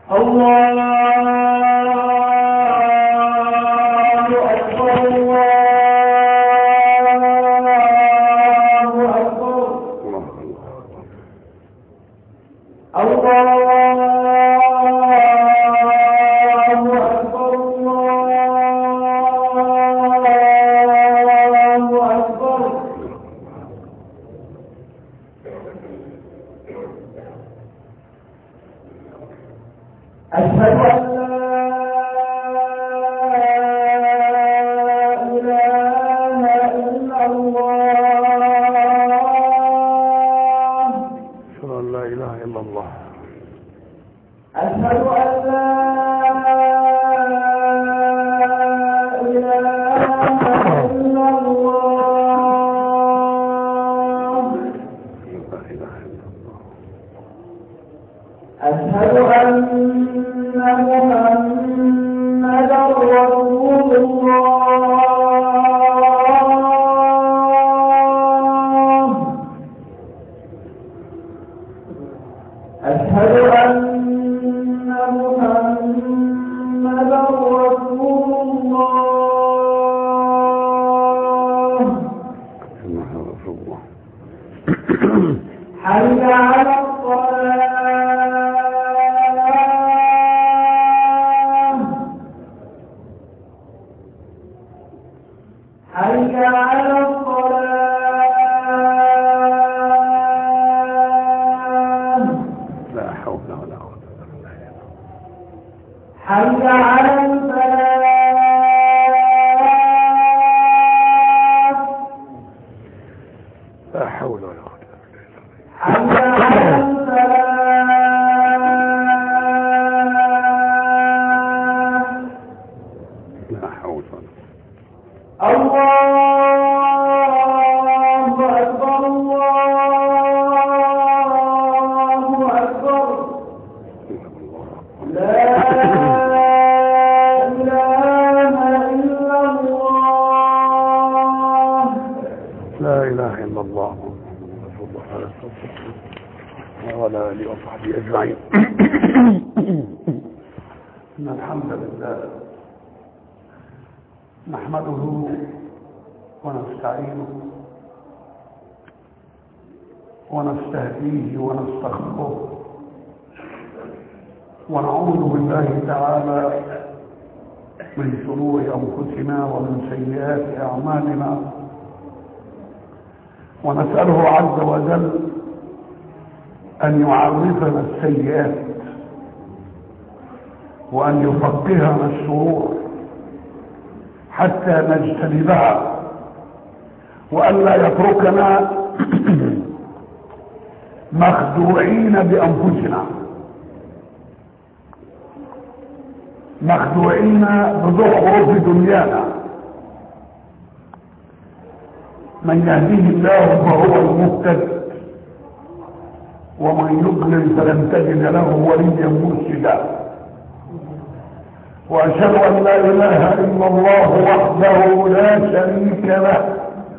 ونستهديه ونستغفره ونعوذ بالله تعالى من شرور أنفسنا ومن سيئات أعمالنا ونسأله عز وجل أن يعرفنا السيئات وأن يفقهنا الشرور حتى نجتنبها وألا يتركنا مخدوعين بأنفسنا مخدوعين بزخرف دنيانا. من يهديه الله فهو المهتد ومن يضلل فلن تجد له وليا مرشدا. وأشهد أن لا إله إلا الله وحده لا شريك له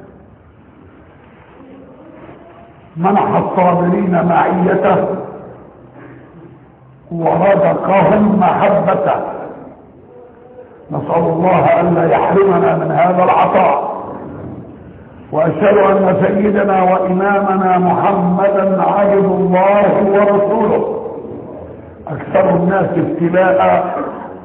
منح الصابرين معيته ورزقهم محبته. نسأل الله ألا يحرمنا من هذا العطاء. وأشهد أن سيدنا وإمامنا محمدا عبد الله ورسوله أكثر الناس ابتلاء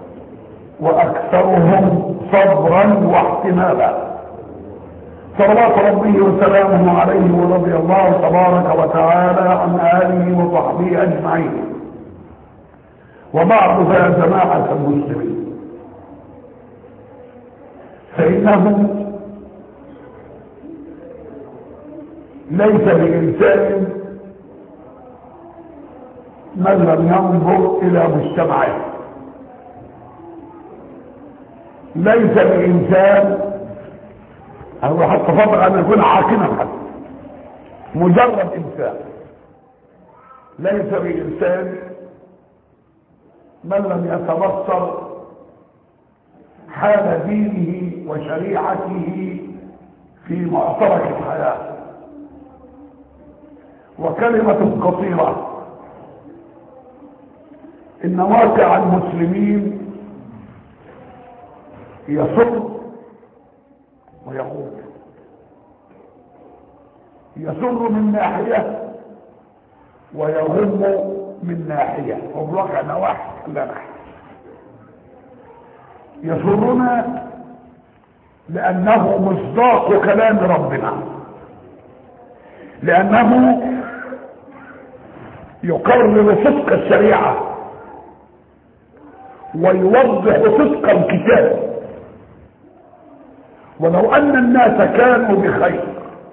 وأكثرهم صبرا واحتمالا. صلوات ربي وسلامه عليه ورضي الله تبارك وتعالى عن آله وصحبه أجمعين. وبعد فيا جماعة المسلمين، فإنه ليس بإنسان من لم ينظر إلى مجتمعه، ليس بإنسان هو حتى فضل أن يكون حاكما حتى مجرد إنسان، ليس بإنسان من لم يتبصر حال دينه وشريعته في معترك الحياة. وكلمة قصيرة ان واقع المسلمين يسر ويغور. يسر من ناحية ويغم من ناحية، والواقع نواحي لا ناحية. يسرنا لأنه مصداق كلام ربنا، لأنه يقرر صدق الشريعة ويوضح صدق الكتاب. ولو أن الناس كانوا بخير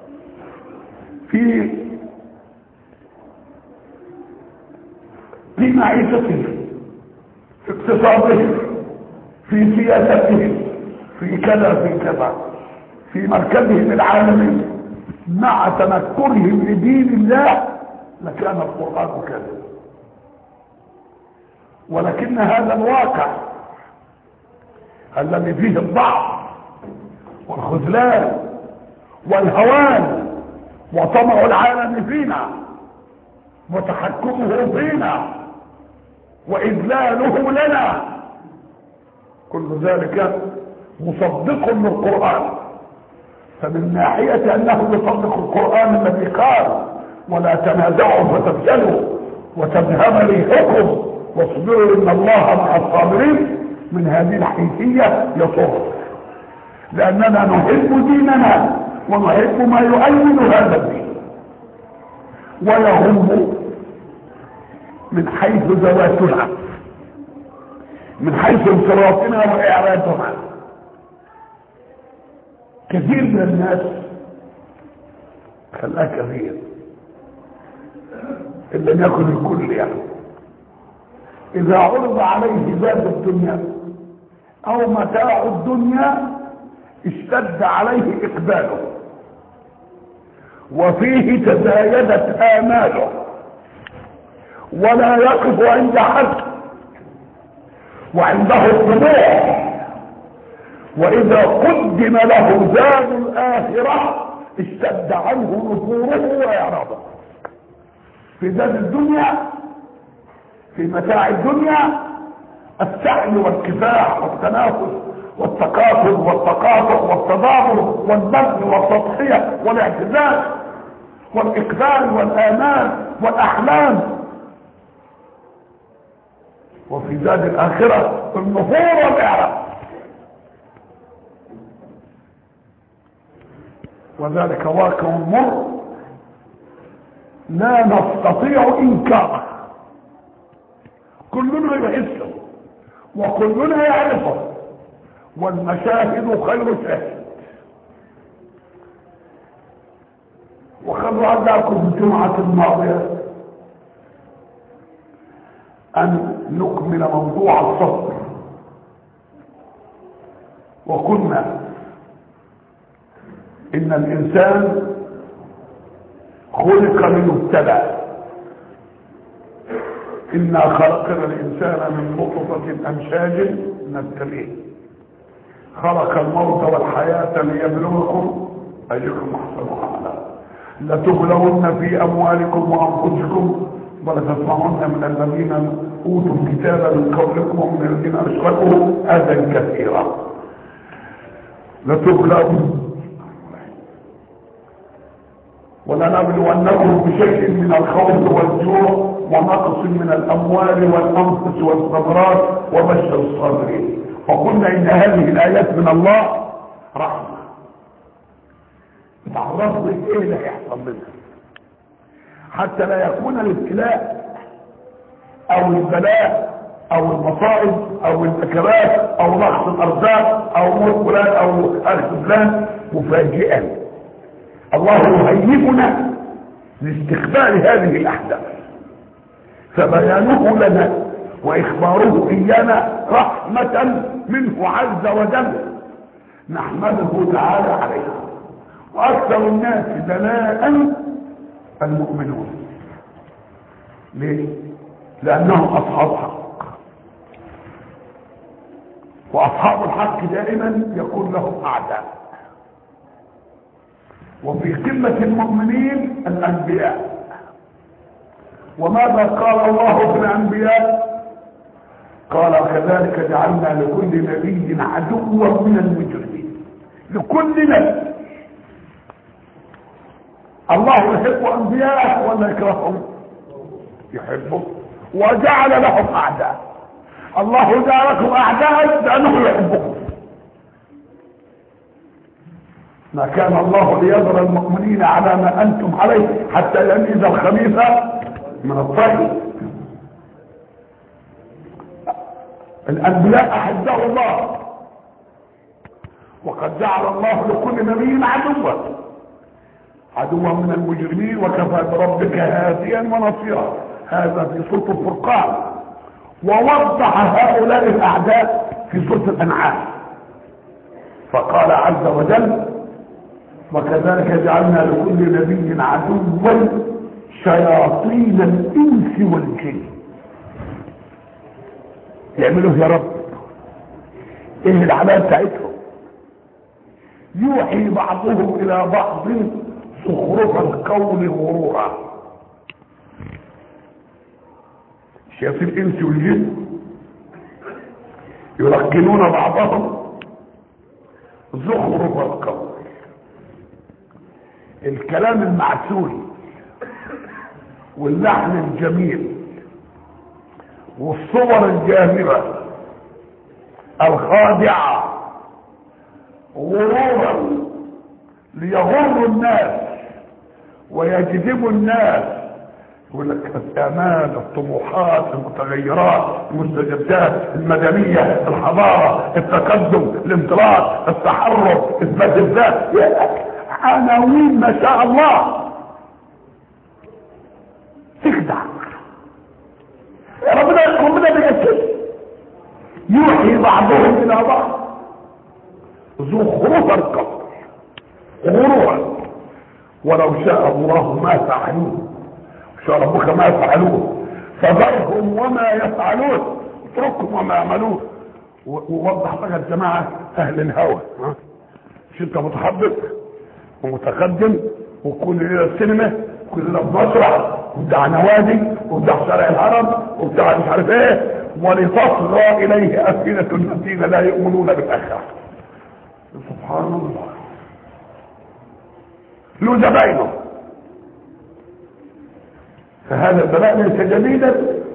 في معيشتهم، في اقتصادهم، في سياستهم، في كذا في كذا، في مركزهم العالمي، مع تنكرهم لدين الله، لكان القرآن كذا. ولكن هذا الواقع الذي فيه الضعف والخذلان والهوان وطمع العالم فينا وتحكمه فينا وإذلاله لنا، كل ذلك مصدق للقرآن. فمن ناحية أنه يصدق القرآن الذي قال ولا تنازعوا فتفشلوا وتذهب ريحكم واصبروا إن الله مع الصابرين، من هذه الحيثية يصر، لأننا نحب ديننا ونحب ما يؤيد هذا الدين. ويهم من حيث ذواتنا، من حيث انصرافنا وإعراضنا. كثير من الناس، خلاها كثير إن لم يكن الكل يعني، إذا عرض عليه باب الدنيا أو متاع الدنيا اشتد عليه إقباله وفيه تزايدت آماله ولا يقف عند حد وعنده الطموح. وإذا قدم له زاد الآخرة اشتد عنه نفوره وإعراضه. في زاد الدنيا، في متاع الدنيا، السعي والكفاح والتنافس والتكاثر والتقاطع والتضامن والبذل والتضحية والاعتزاز والإقبال والآمال والأحلام. وفي زاد الآخرة النفور والإعراض، وذلك واقع مر لا نستطيع إنكاره. كلنا يحسه وكلنا يعرفه، والمشاهد خير شاهد. وقد وعدناكم في الجمعة الماضية أن نكمل موضوع الصبر، وقلنا إن الإنسان خلق ليبتلى. إنا خلقنا الإنسان من نطفة أمشاج نبتليه، خلق الموت والحياة ليبلوكم أيكم أحسن عملا، لتبلون في أموالكم وأنفسكم ولتسمعن من الذين أوتوا الكتاب من قبلكم ومن الذين أشركوا أذى كثيرا. لتبلون ولنبلونكم بشيء من الخوف والجوع ونقص من الأموال والأنفس والثمرات وبشر الصابرين. وقلنا إن هذه الآيات من الله رحمة، بتعرض لك إيه اللي هيحصل منها، حتى لا يكون الابتلاء أو البلاء أو المصائب أو النكبات أو نقص الأرزاق أو موت فلان أو أرث فلان مفاجئا. الله يهيئنا لاستقبال هذه الأحداث، فبيانه لنا وإخباره إيانا رحمة منه عز وجل نحمده تعالى عليها. وأكثر الناس بلاء المؤمنون. ليه؟ لأنهم أصحاب حق، وأصحاب الحق دائما يكون لهم أعداء. وفي قمة المؤمنين الأنبياء. وماذا قال الله في الأنبياء؟ وكذلك جعلنا لكل نبي عدوا من المجرمين. لكل نبي. الله يحب انبياءه ولا يكرههم؟ يحبهم، وجعل لهم اعداء. الله جعلكم اعداء لانه يحبكم. ما كان الله ليذر المؤمنين على ما انتم عليه حتى يميز الخبيث من الطيب. الانبياء احبه الله، وقد جعل الله لكل نبي عدوا من المجرمين، وكفى بربك هاديا ونصيرا. هذا في سورة الفرقان. ووضح هؤلاء الاعداء في سورة الانعام فقال عز وجل: وكذلك جعلنا لكل نبي عدوا شياطين الانس والجن. يعملوه يا رب ايه العمل بتاعتهم؟ يوحي بعضهم الى بعض زخرف القول غرورا. شياطين الانس والجن يلقنون بعضهم زخرف القول، الكلام المعسول واللحن الجميل والصور الجاهرة الخادعة غرورا ليغروا الناس ويجذبوا الناس. يقول لك الامال، الطموحات، المتغيرات، المستجدات، المدنيه، الحضاره، التقدم، الانطلاق، التحرر، اثبات الذات، عناوين ما شاء الله تخدع. ربنا بيكتب يوحي بعضهم الى بعض زخرف القول غرورا ولو شاء الله ما فعلوه، شاء ربك ما يفعلون فذرهم وما يفعلون، اتركهم وما يعملون. ووضح بقى الجماعه اهل الهوى، مش انت متحضر ومتقدم وكل ليله السينما وكل ليله مسرح وبتاع نوادي وبتاع شارع الهرم وبتاع مش عارف ايه، ولتصغى اليه افئده الذين لا يؤمنون بالاخره. سبحان الله. له زباينه. فهذا البلاء ليس جديدا.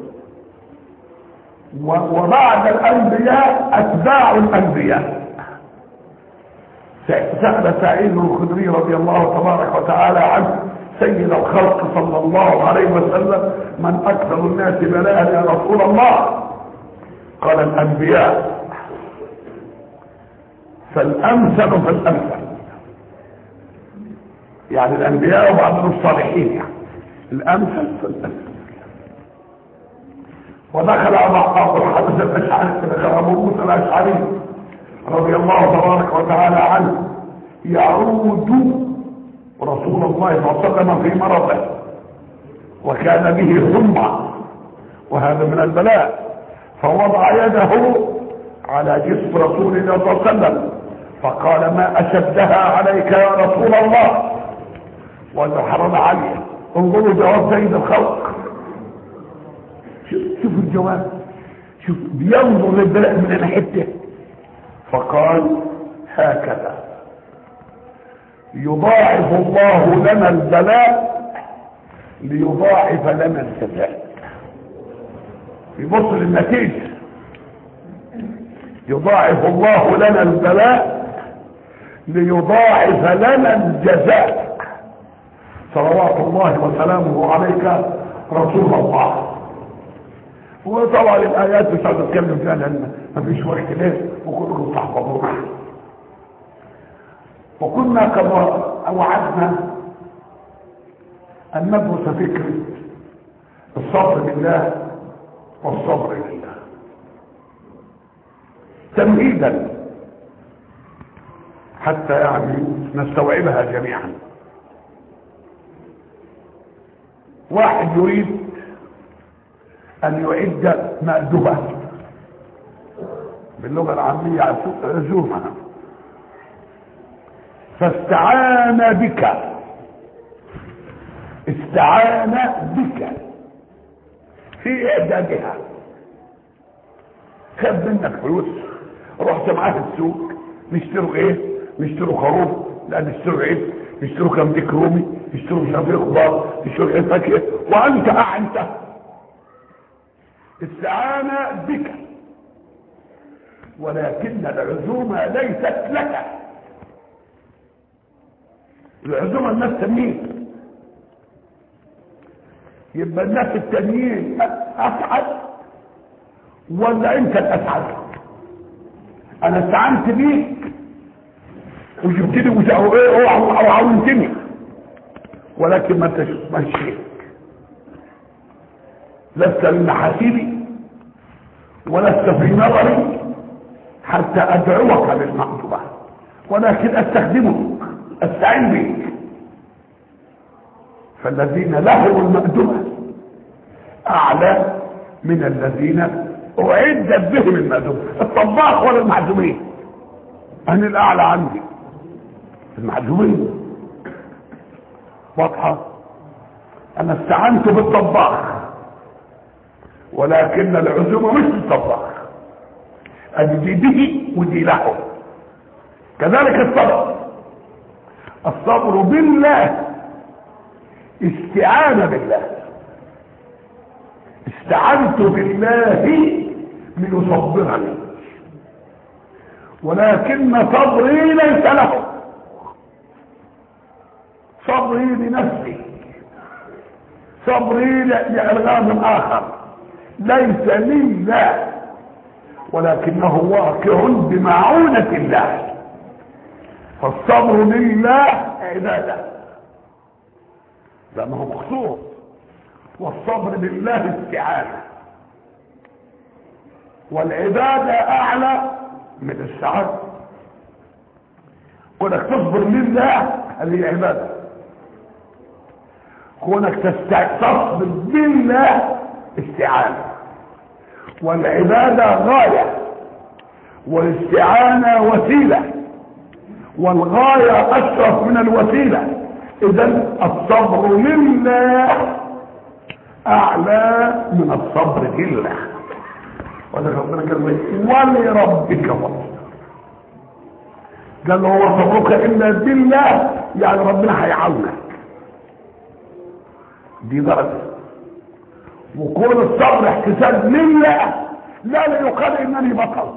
وبعد الانبياء اتباع الانبياء. سأل سعيد الخدري رضي الله تبارك وتعالى عنه سيد الخلق صلى الله عليه وسلم: من اكثر الناس بلاء يا رسول الله؟ قال: الانبياء. فالامثل فالامثل، يعني الانبياء وبعضهم الصالحين، يعني الامثل فالامثل. ودخل ابو الحدث الاشعري، دخل ابو موسى الاشعري رضي الله تبارك وتعالى عنه يعود رسول الله صلى الله عليه وسلم في مرضه وكان به حمى، وهذا من البلاء، فوضع يده على جسم رسول الله صلى الله عليه وسلم فقال: ما اشدها عليك يا رسول الله؟ وحرم عليه. انظروا جواب سيد الخلق، شوفوا الجواب، شوف بينظر للبلاء من ناحيته. فقال: هكذا يضاعف الله لنا البلاء ليضاعف لنا الجزاء. يبص للنتيجة. يضاعف الله لنا البلاء ليضاعف لنا الجزاء. صلوات الله وسلامه عليك رسول الله. وطبعا الايات مش عايز اتكلم فيها لان مفيش وقت ليه وكلكم تحفظوها. وكنا كما وعدنا ان ندرس فكره الصبر بالله والصبر لله تمهيدا حتى يعني نستوعبها جميعا. واحد يريد ان يعد مأدبة باللغة العامية عزومة، فاستعان بك، استعان بك في اعدادها. خد منك فلوس، رحت معاه السوق، نشتروا ايه؟ نشتروا خروف، لا نشتروا ايه؟ نشتروا كم ديك رومي، نشتروا مش عارف ايه خضار، نشتروا ايه فاكهه، وانت اعنت. استعانه بك، ولكن العزومه ليست لك. العزومه الناس تانيين، يبقى الناس التانيين اسعد ولا انت الاسعد؟ انا استعنت بيك وجبتني وعاونتني، ولكن ما انتش مشيت، لست من حسيبي ولست في نظري حتى ادعوك للمعصوبة، ولكن استخدمك، استعين بك. فالذين لهم المأدبة اعلى من الذين اعدت بهم المأدبة. الطباخ ولا المعزومين؟ انا الاعلى عندي المعزومين. واضحة؟ انا استعنت بالطباخ، ولكن العزومة مش بالطباخ، ادي به ودي له. كذلك الصبر. الصبر بالله استعانة بالله. استعنت بالله ليصبرني، ولكن صبري ليس له، صبري لنفسي، صبري لألغام آخر، ليس لله، ولكنه واقع بمعونة الله. فالصبر لله عبادة، لأنه مخصوص، والصبر بالله استعانة، والعبادة أعلى من السعادة. كونك تصبر لله هذه عبادة، كونك تصبر بالله استعانة، والعبادة غاية والاستعانة وسيلة، والغاية أشرف من الوسيلة. إذن الصبر لله أعلى من الصبر لله. ولربك فاصبر، قال له هو صبرك إلا بالله، يعني ربنا هيعاونك. دي درجة. وكون الصبر احتساب لله، لا يقال إنني بطل.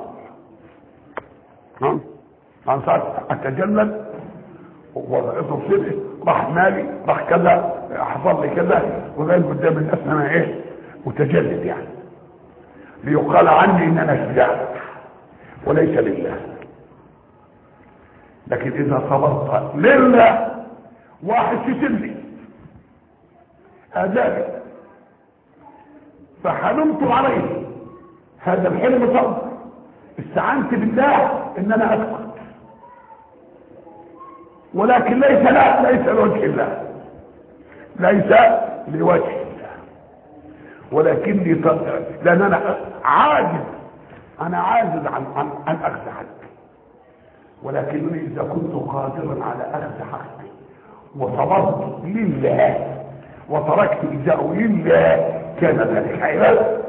عن ساعة أتجلد وضعته صدق، راح مالي، راح كذا، حصل لي كذا، وغير قدام الناس أنا إيه؟ متجلد يعني، ليقال عني إن أنا شجاع وليس لله. لكن إذا صبرت لله، واحد شتمني أذاني فحلمت عليه، هذا الحلم صبر. استعنت بالله إن أنا أسكت، ولكن ليس لوجه الله، ليس لوجه الله، ولكني لأن أنا عاجز، عن أخذ حقي. ولكنني إذا كنت قادرا على أخذ حقي وصبرت لله وتركت إجاءه لله، كان ذلك عبادة.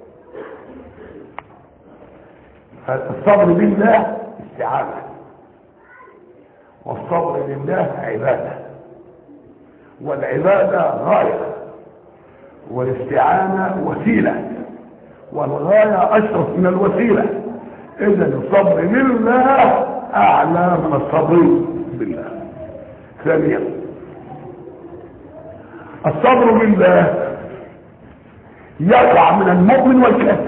الصبر بالله استعانة، والصبر لله عبادة، والعبادة غاية، والاستعانة وسيلة، والغاية أشرف من الوسيلة. إذن الصبر لله أعلى من الصبر بالله. ثانيا، الصبر بالله يقع من المؤمن والكافر.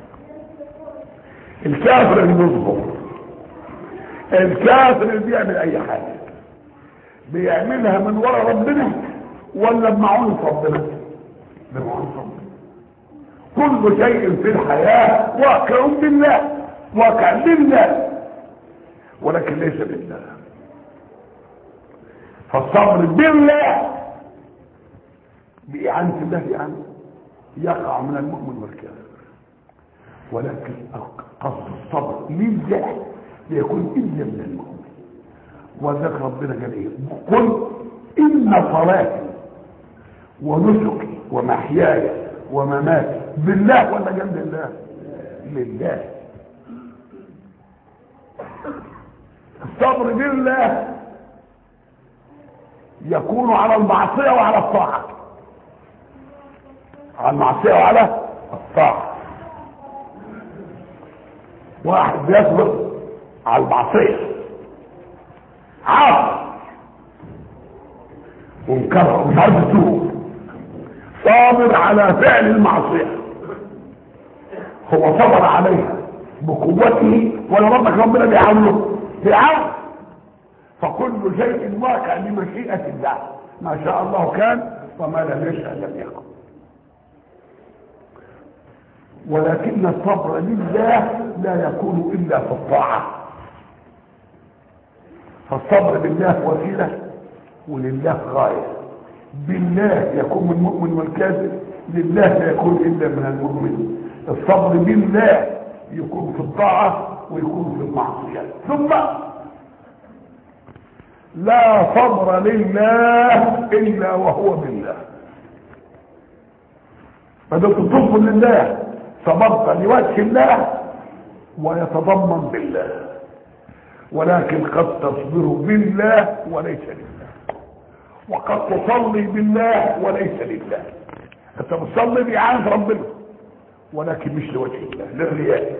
الكافر اللي يصبر، الكافر اللي بيعمل اي حاجة بيعملها من وراء ربنا ولا بمعونة ربنا؟ بمعونة ربنا. كل شيء في الحياة واقع بالله، واقع لله، ولكن ليس بالله. فالصبر بالله بإعانة الله يعني يقع من المؤمن والكافر، ولكن قصد الصبر لله ليكون إلا من المؤمن. وذلك ربنا قال إيه؟ قل إن صلاتي ونسكي ومحياي ومماتي بالله، ولا جنب الله؟ لله. الصبر بالله يكون على المعصية وعلى الطاعة، على المعصية وعلى الطاعة. واحد بيصبر على المعصية عاصي ومكره ومش عارف يتوب، صابر على فعل المعصية، هو صبر عليها بقوته ولا ربنا بيعاونه؟ بيعاون. فكل شيء واقع لمشيئة الله، ما شاء الله كان وما لم يشاء لم يكن. ولكن الصبر لله لا يكون الا في الطاعة. فالصبر بالله وسيلة ولله غاية. بالله يكون المؤمن والكافر، لله لا يكون الا من المؤمن. الصبر بالله يكون في الطاعة ويكون في المعصية. ثم لا صبر لله الا وهو بالله. فده تصبر لله، صبرت لوجه الله ويتضمن بالله. ولكن قد تصبر بالله وليس لله، وقد تصلي بالله وليس لله. انت بتصلي بإعانة ربنا ولكن مش لوجه الله، للرياء.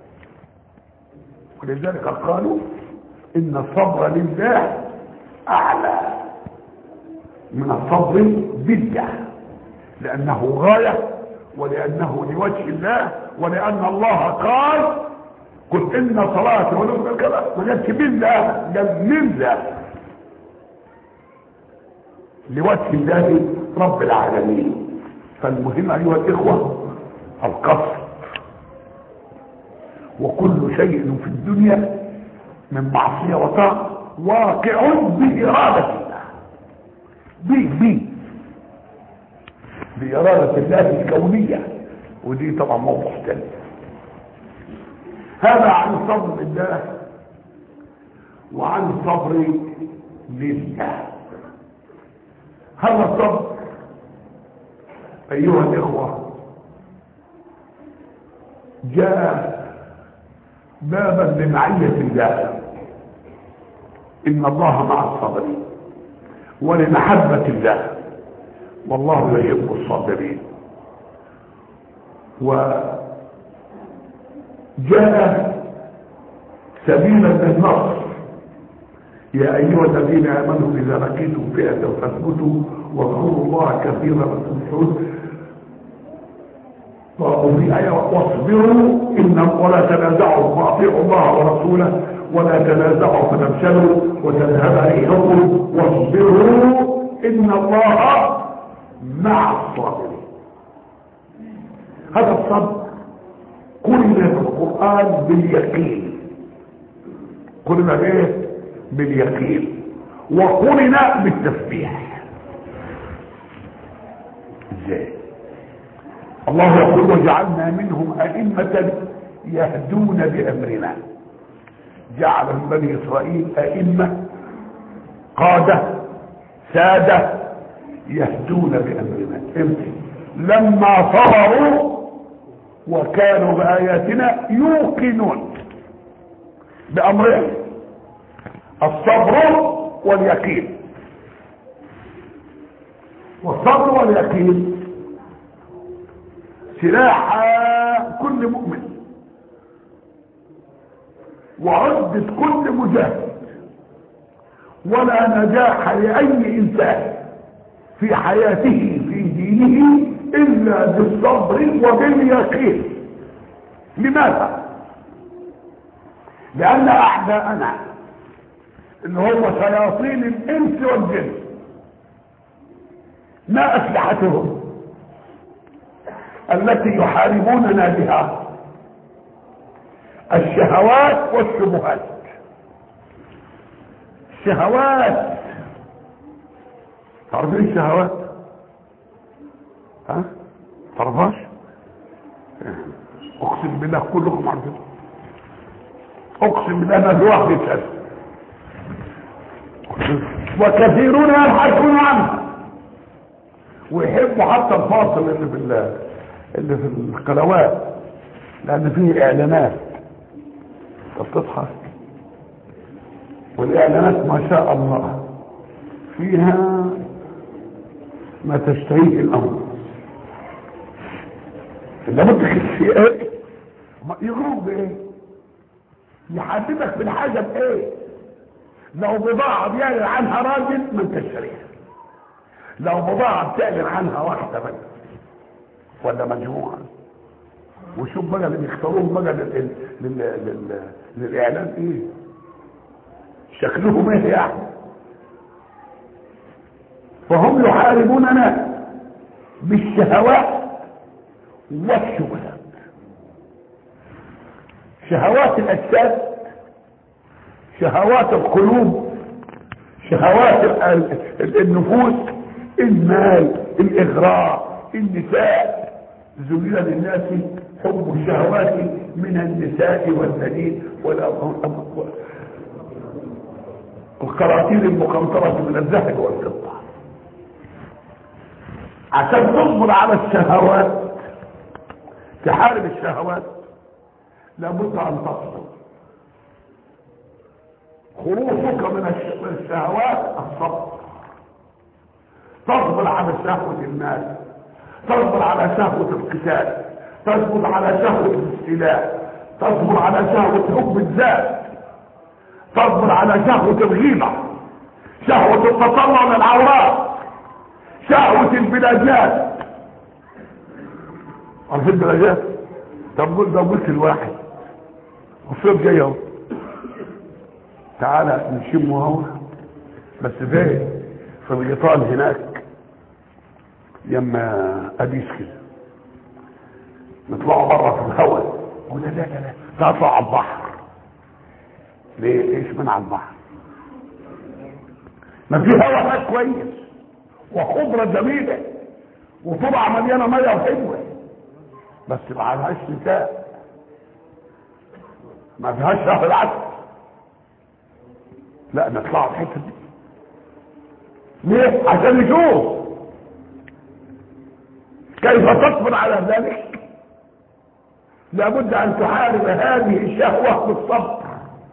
ولذلك قالوا ان الصبر لله اعلى من الصبر بالله، لانه غاية ولانه لوجه الله، ولان الله قال قل ان صلاتي ونسكي كذا، ما قالش بالله، قال لله، لوجه الله رب العالمين. فالمهم ايها الاخوه القصد. وكل شيء في الدنيا من معصيه وطاعه واقع بإرادة الله، بإرادة الله الكونية، ودي طبعا موضوع ثاني. هذا عن الصبر بالله وعن الصبر لله. هذا الصبر أيها الإخوة جاء بابا لمعية الله، إن الله مع الصابرين، ولمحبة الله، والله يحب الصابرين. وجاء سبيلا للنصر، يا أيها الذين آمنوا إذا لقيتم فئة فاثبتوا واذكروا الله كثيرا تفلحون. وفي آية واصبروا ولا تنازعوا واطيعوا الله ورسوله ولا تنازعوا فتفشلوا وتذهب ريحكم واصبروا إن الله مع الصابرين. هذا الصبر قرن في القرآن باليقين، قرن بايه؟ باليقين، وقرن بالتسبيح. ازاي؟ الله يقول وجعلنا منهم أئمة يهدون بأمرنا. جعل من بني إسرائيل أئمة، قادة، سادة يهدون بأمرنا. امتى؟ لما صبروا وكانوا بآياتنا يوقنون بأمرهم. الصبر واليقين، والصبر واليقين سلاح كل مؤمن وعدة كل مجاهد. ولا نجاح لأي إنسان في حياته في دينه إلا بالصبر وباليقين. لماذا؟ لأن أعداءنا اللي هم شياطين الإنس والجن ما أسلحتهم التي يحاربوننا بها؟ الشهوات والشبهات. الشهوات، تعرفين الشهوات؟ ها؟ تعرفهاش؟ اقسم بالله كلكم عارفين، اقسم بالله ما في واحد يسأل، وكثيرون يبحثون عنها ويحبوا حتى الفاصل اللي في القنوات لان فيه اعلانات بتضحك، والاعلانات ما شاء الله فيها ما تشتهيه الامر. لما تخش ايه يغرب بايه؟ يحددك بالحاجه بايه؟ لو بضاعه بيعلن عنها راجل ما انت تشتريها، لو بضاعه بتعلن عنها واحده بس ولا مجموعه. وشوف بقى اللي بيختاروهم بقى للاعلان ايه شكلهم ايه يعني. فهم يحاربوننا بالشهوات والشبهات. شهوات الاجساد، شهوات القلوب، شهوات النفوس، المال، الاغراء، النساء. زين للناس حب الشهوات من النساء والبنين والقراطير المقنطرة من الذهب والفضة. عشان تصبر على الشهوات، تحارب الشهوات، لابد ان تصبر. خروجك من الشهوات الصبر. تصبر على شهوة المال، تصبر على شهوة القتال، تصبر على شهوة الاستيلاء، تصبر على شهوة حب الذات، تصبر على شهوة الغيبة، شهوة التطلع للعورات، شهوة البلاجات. عارفين البلاجات؟ طب قلت الواحد الصيف جاي اهو، تعالى نشمه اهو، بس فين؟ في الغيطان هناك يما ابيس كده، نطلعوا بره في الهواء. قلنا لا تطلع على البحر. ليه؟ ايش من على البحر؟ ما في هواء هناك كويس وخضره جميله وطبعا مليانه ميه وحلوه، بس ما عليهاش نساء، ما فيهاش شهر العسل. لا نطلعوا الحته دي. ليه؟ عشان نشوف كيف تصبر على ذلك. لابد ان تحارب هذه الشهوه بالصبر.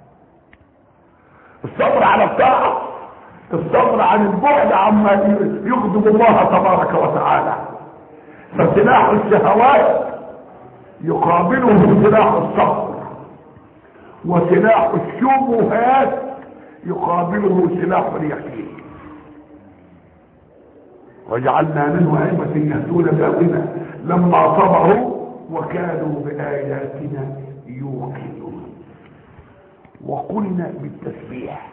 الصبر على الطاعه، الصبر عن البعد عما يغضب الله تبارك وتعالى. فسلاح الشهوات يقابله سلاح الصبر، وسلاح الشبهات يقابله سلاح اليقين. وجعلنا منه أئمة يهدون بأمرنا لما صبروا وكانوا بآياتنا يوقنون. وقلنا بالتسبيح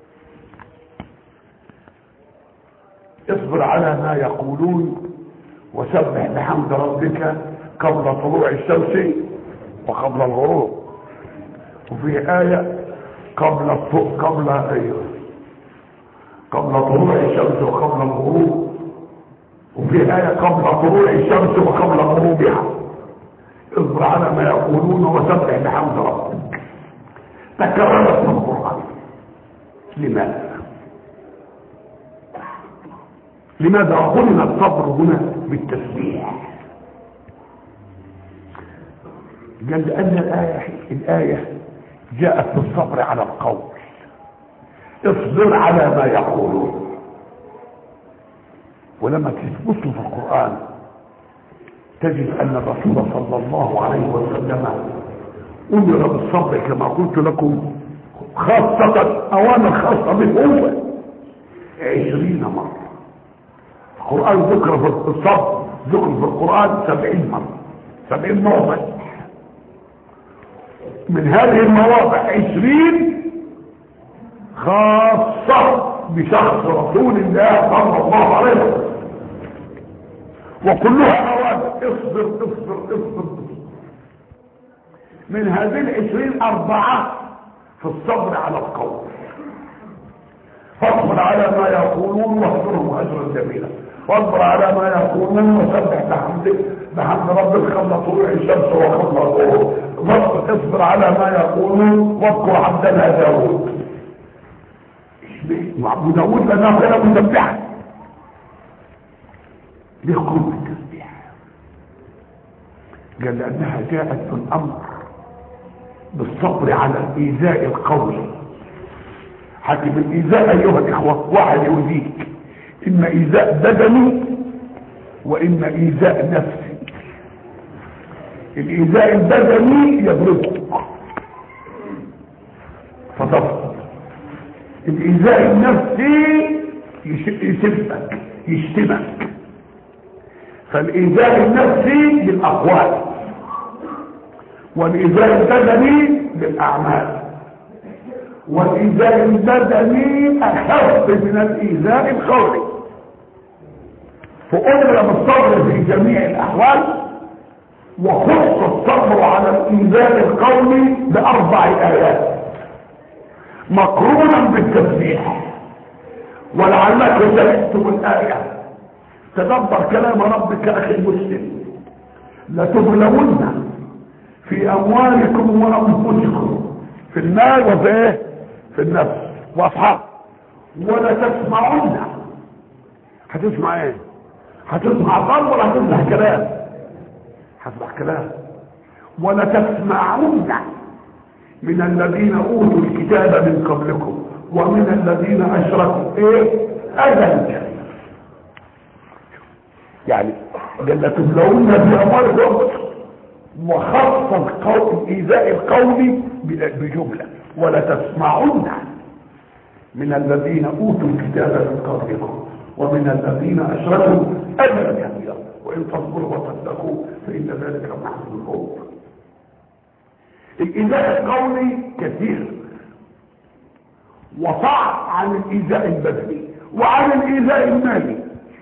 اصبر على ما يقولون وسبح بحمد ربك قبل طلوع الشمس وقبل الغروب. وفي آية قبل طلوع الشمس وقبل الغروب. وفي آية قبل طلوع الشمس وقبل غروبها. اصبر على ما يقولون وسبح بحمد ربك. تكررت في القرآن. لماذا قلنا الصبر هنا بالتسبيح؟ قال لأن الآية جاءت بالصبر على القول. اصبر على ما يقولون. ولما تثبت في القرآن تجد أن الرسول صلى الله عليه وسلم أمر بالصبر كما قلت لكم، خاصة أوامر خاصة بالأمة 20 مرة. القرآن ذكر في الصبر، ذكر في القرآن 70 مرة، 70 موضع. من هذه المواضع 20 خاصة بشخص رسول الله صلى الله عليه وسلم، وكلها اوامر اصبر اصبر اصبر. من هذه 20 4 في الصبر على القول. فاصبر على ما يقولون واهجرهم هجرا جميلا. واصبر على ما يقولون وسبح بحمد ربك قبل طلوع الشمس وقبل الغروب. اصبر على ما يقولون واذكر عبدنا داود. وابو داود لنا خير مسبحا. ليه قوم التسبيح؟ قال لأنها جاءت في الأمر بالصبر على الإيذاء القولي. حكم الإيذاء أيها الإخوة واحد يؤذيك، إما إيذاء بدني وإما إيذاء نفسي. الإيذاء البدني يضربك فتصبر، الإيذاء النفسي يسبك يشتمك. فالإيذاء النفسي بالأقوال والإيذاء البدني بالأعمال، والإيذاء البدني أخف من الإيذاء القولي. فأمر بالصبر في جميع الأحوال، وخص الصبر على الإيذاء القولي ب4 آيات مقرونا بالتسبيح. ولعلك سمعتم الآية: تدبر كلام ربك أخي المسلم، لتبلون في أموالكم وأنفسكم، في المال وفي ايه؟ في النفس واصحاب، ولتسمعن. هتسمع ايه؟ هتسمع ضرب ولا هتسمع كلام؟ هتسمع كلام. ولتسمعن من الذين اوتوا الكتاب من قبلكم ومن الذين اشركوا ايه؟ اذى كثير. يعني لتبلون في اموالكم، وخص الإيذاء القولي بجملة: ولتسمعن من الذين اوتوا الكتاب من قبلكم ومن الذين اشركوا اذى كثيرا وان تصبروا وتتقوا فان ذلك محسن الامور. الإيذاء القولي كثير وصعب عن الإيذاء البدني وعن الإيذاء المالي.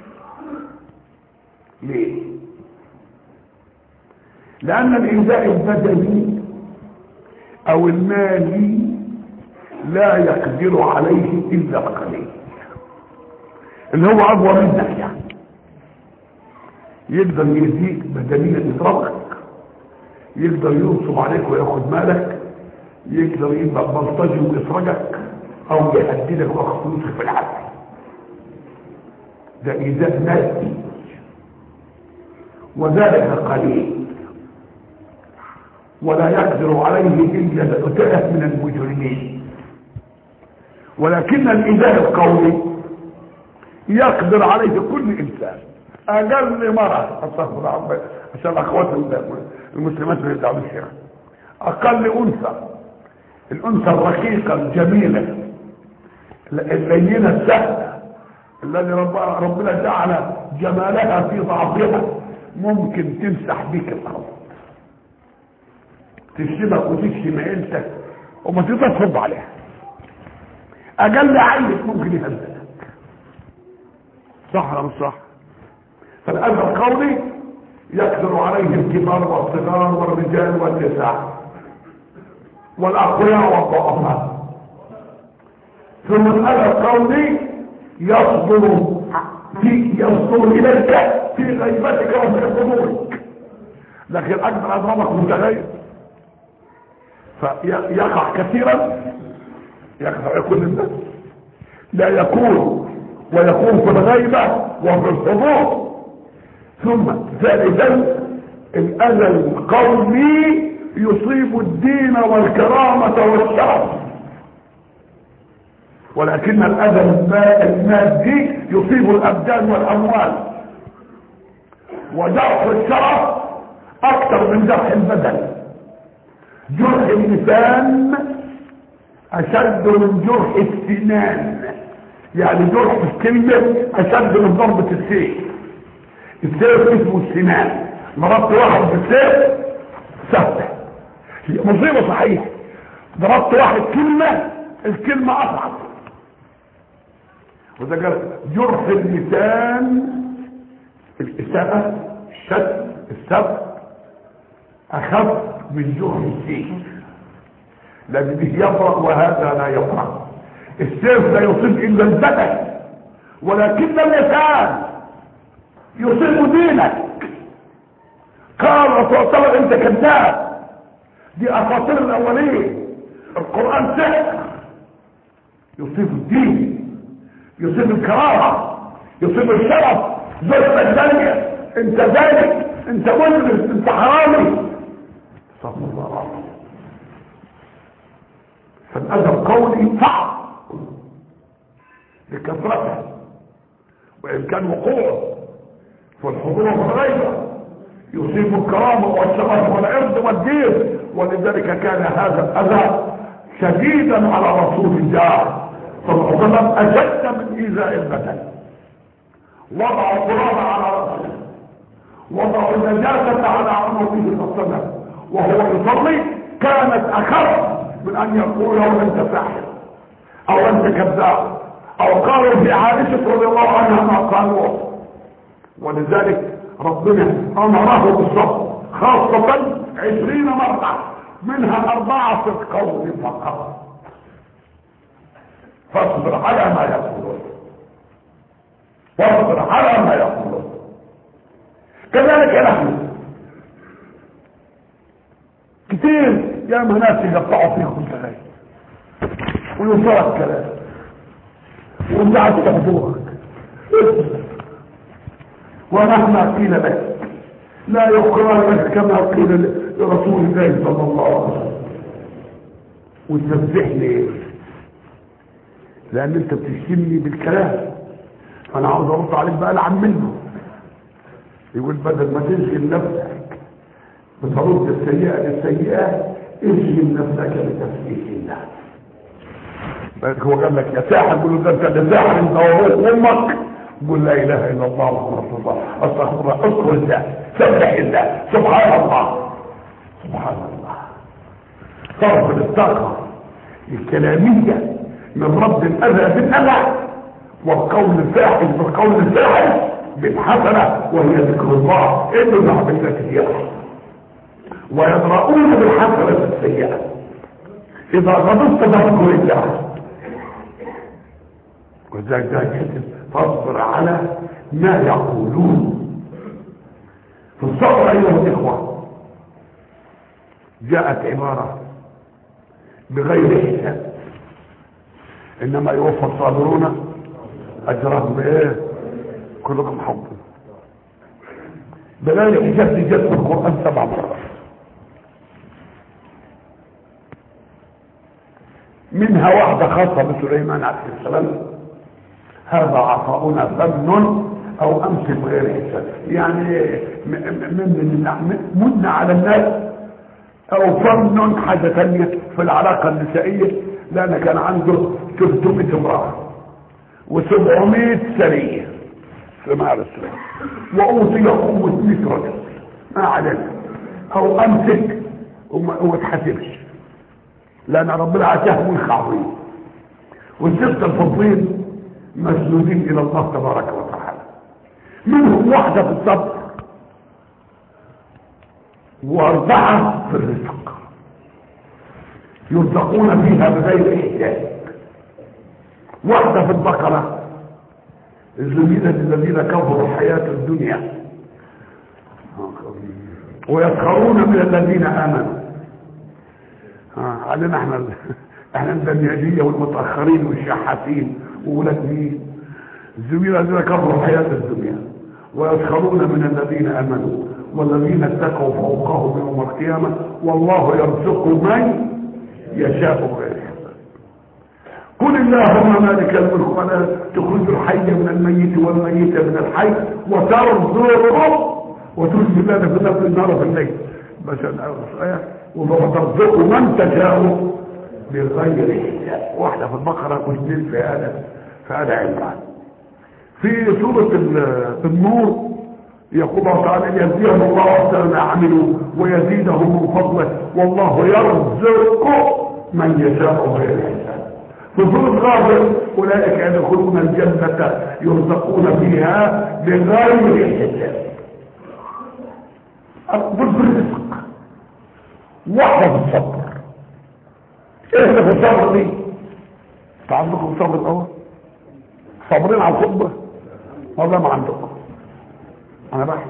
ليه؟ لأن الإيذاء البدني أو المالي لا يقدر عليه إلا القليل، اللي هو أقوى منك. يعني يقدر يأذيك بدنيا يضربك، يقدر ينصب عليك وياخد مالك، يقدر يبقى بلطجي ويسرقك أو يهددك وياخد فلوسك في العدل. ده إيذاء مادي وذلك قليل، ولا يقدر عليه إلا الأتاة من المجرمين. ولكن الإيذاء القولي يقدر عليه كل إنسان. أقل مرة أستغفر عشان الأخوات المسلمات ما يدعوا بالشيخ، أقل أنثى، الأنثى الرقيقة الجميلة اللينة السهلة الذي ربنا جعل جمالها في ضعفها ممكن تمسح بك الأرض، تشتمك وتشتم عيلتك وما تقدر ترد عليها. أقل عيلك ممكن يهزلك، صح ولا مش صح؟ فالأذى القولي يقدر عليه الكبار والصغار والرجال والنساء والأقوياء والضعفاء. ثم الأذى القولي يصدر إليك في غيبتك وفي حضورك، لكن أقدر أضربك متغير فيقع كثيرا، يقع كل الناس، لا يكون ويكون في الغيبة وفي الحضور. ثم ثالثا الأذى القومي يصيب الدين والكرامة والشرف، ولكن الأذى المادي يصيب الأبدان والأموال. وجرح الشرف أكثر من جرح البدن. جرح اللسان أشد من جرح السنان، يعني جرح الكلمة أشد من ضربة السيف. السيف اسمه السنان، ضربت واحد بالسيف سهلة، مصيبة صحيح. ضربت واحد كلمة، الكلمة أصعب. وده قال جرح اللسان، الإساءة، الشد، السب أخف من جرح السيف، لأن به يبرأ وهذا لا يبرأ. السيف لا يصيب إلا البدن، ولكن اللسان يصيب دينك. قال الرسول صلى الله عليه وسلم: انت كذاب. دي اساطير الاولين. القران سحر يصيب الدين، يصيب الكرامه، يصيب الشرف، ذل الدنيا. انت ذلك انت مجرم، انت حرامي. استغفر الله العظيم. فالادب قولي صعب لكثرته، وان كان وقوعه والحضور والغيبه يصيب الكرامه والشرف والعرض والدين، ولذلك كان هذا الاذى شديدا على رسول الله صلى الله عليه وسلم اشد من ايذاء البدن. وضعوا التراب على راسه، وضعوا النجاسه على عنقه صلى الله عليه وسلم وهو يصلي، كانت اخف من ان يقولوا انت ساحر او انت كذاب، او قالوا في عائشه رضي الله عنها ما قالوه. ولذلك ربنا امره بالصبر خاصه 20 مرة، منها 4 في القول فقط. فاصبر على ما يقولون، واصبر على ما يقولون. كذلك نحن كتير يا ناس يقطعوا فيكم كلام ويوصلك كلام وانت عايز تحضرك، ومهما قيل لك لا يقال لك كما قيل لرسول الله صلى الله عليه وسلم. وتنزح ليه؟ لان انت بتشتمني بالكلام، فانا عاوز ارد عليك بقى العن منه. يقول بدل ما تشغل نفسك بترد السيئه للسيئه، اشغل نفسك بتسبيح الله. هو قال لك يا ساحر، قول له ده انت اللي ساحر انت وابوك وامك. قل لا اله الا الله محمد رسول الله، استغفر الله، اذكر الله، سبح الله، سبحان الله سبحان الله. صرف الطاقه الكلاميه من رد الاذى بالاذى، والقول الفاحش بالقول الفاحش بالحسنه وهي ذكر الله. انه بالله السيئه ويدرؤون بالحسنه السيئه. اذا غضبت فاذكر الله. وذلك فاصبر على ما يقولون. في الصبر ايها الاخوه جاءت عباره بغير حساب، انما يوفى الصابرون اجرهم بايه؟ كلكم حب. بغير حساب دي جت في القران 7 مرات، منها واحده خاصه بسليمان عليه السلام، هذا عطاؤنا فمن او امسك بغير حساب. يعني من على الناس، او فمن حاجه ثانيه في العلاقه النسائيه، لان كان عنده 300 امراه و700 سريه في مع الاسلام، واوصي قوه 100 رجل. ما علينا، او امسك وما تحاسبش، لان ربنا عتاه ملك عظيم. والست الفضيل مسنودين الى الله تبارك وتعالى. منهم واحده في الصبر، و4 في الرزق يرزقون فيها بغير حساب. واحده في البقره، الزميلة الذين كفروا الحياة الدنيا ويسخرون من الذين آمنوا. علينا احنا البنيادية والمتأخرين والشحاتين وولاد مين؟ الزميلة الذين كفروا الحياة الدنيا ويسخرون من الذين آمنوا والذين اتقوا فوقهم يوم القيامة والله يرزق من يشاء بغير حساب. قل اللهم مالك الملك ولا تخرج الحي من الميت والميت من الحي وترزق وترزق الله في النار في النار في الليل بس وترزق من تشاء بغير حساب. واحده في البقره واثنين في آل عمران. في سوره النور يقول الله تعالى يزيدهم الله احسن ما عملوا ويزيدهم من فضله والله يرزق من يشاء بغير حساب. في سورة غافر أولئك يدخلون الجنة يرزقون فيها بغير حساب. بالرزق. واحدة في الصبر. ايه اللي في الصبر دي؟ عندكم صبر الأول؟ صابرين على الصبر؟ والله ما عندكم. أنا بحث.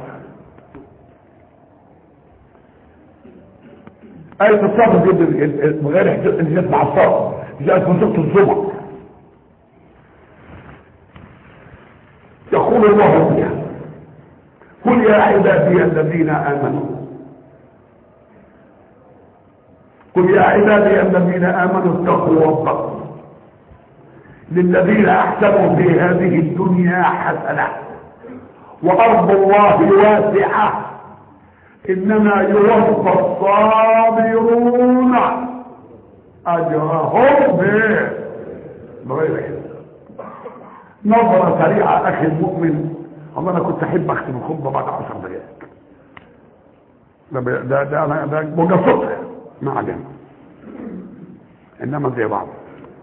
أي الصبر دي بغير حساب اللي جت مع الصبر. جاءت من سورة الزمر يقول الله فيها قل قل يا عبادي الذين آمنوا، قل يا عبادي الذين آمنوا اتقوا ربكم للذين احسنوا في هذه الدنيا حسنة وارض الله واسعة انما يوفى الصابرون اجرهم بغير حساب. نظرة سريعة اخي المؤمن، والله انا كنت احب اختم الخطبة بعد 10 دقائق. ده مقصود ما علينا، انما زي بعض.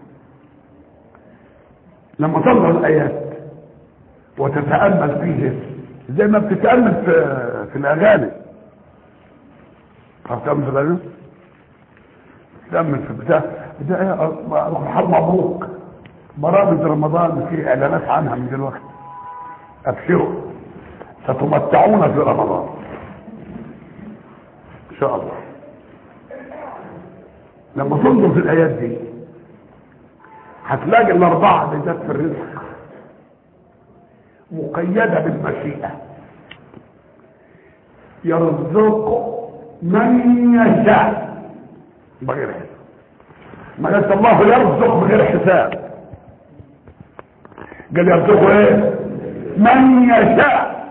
لما تنظر الايات وتتامل فيه زي ما بتتامل في الاغاني، تتامل في الاغاني، تتامل في بتاع حرب مبروك، برامج رمضان في اعلانات عنها من دلوقتي. ابشروا ستمتعون في رمضان ان شاء الله. لما تنظر في الايات دي هتلاقي الاربعه اللي جت في الرزق مقيده بالمشيئه. يرزق من يشاء بغير حساب. ما قالش الله يرزق بغير حساب، قال يرزقه ايه؟ من يشاء.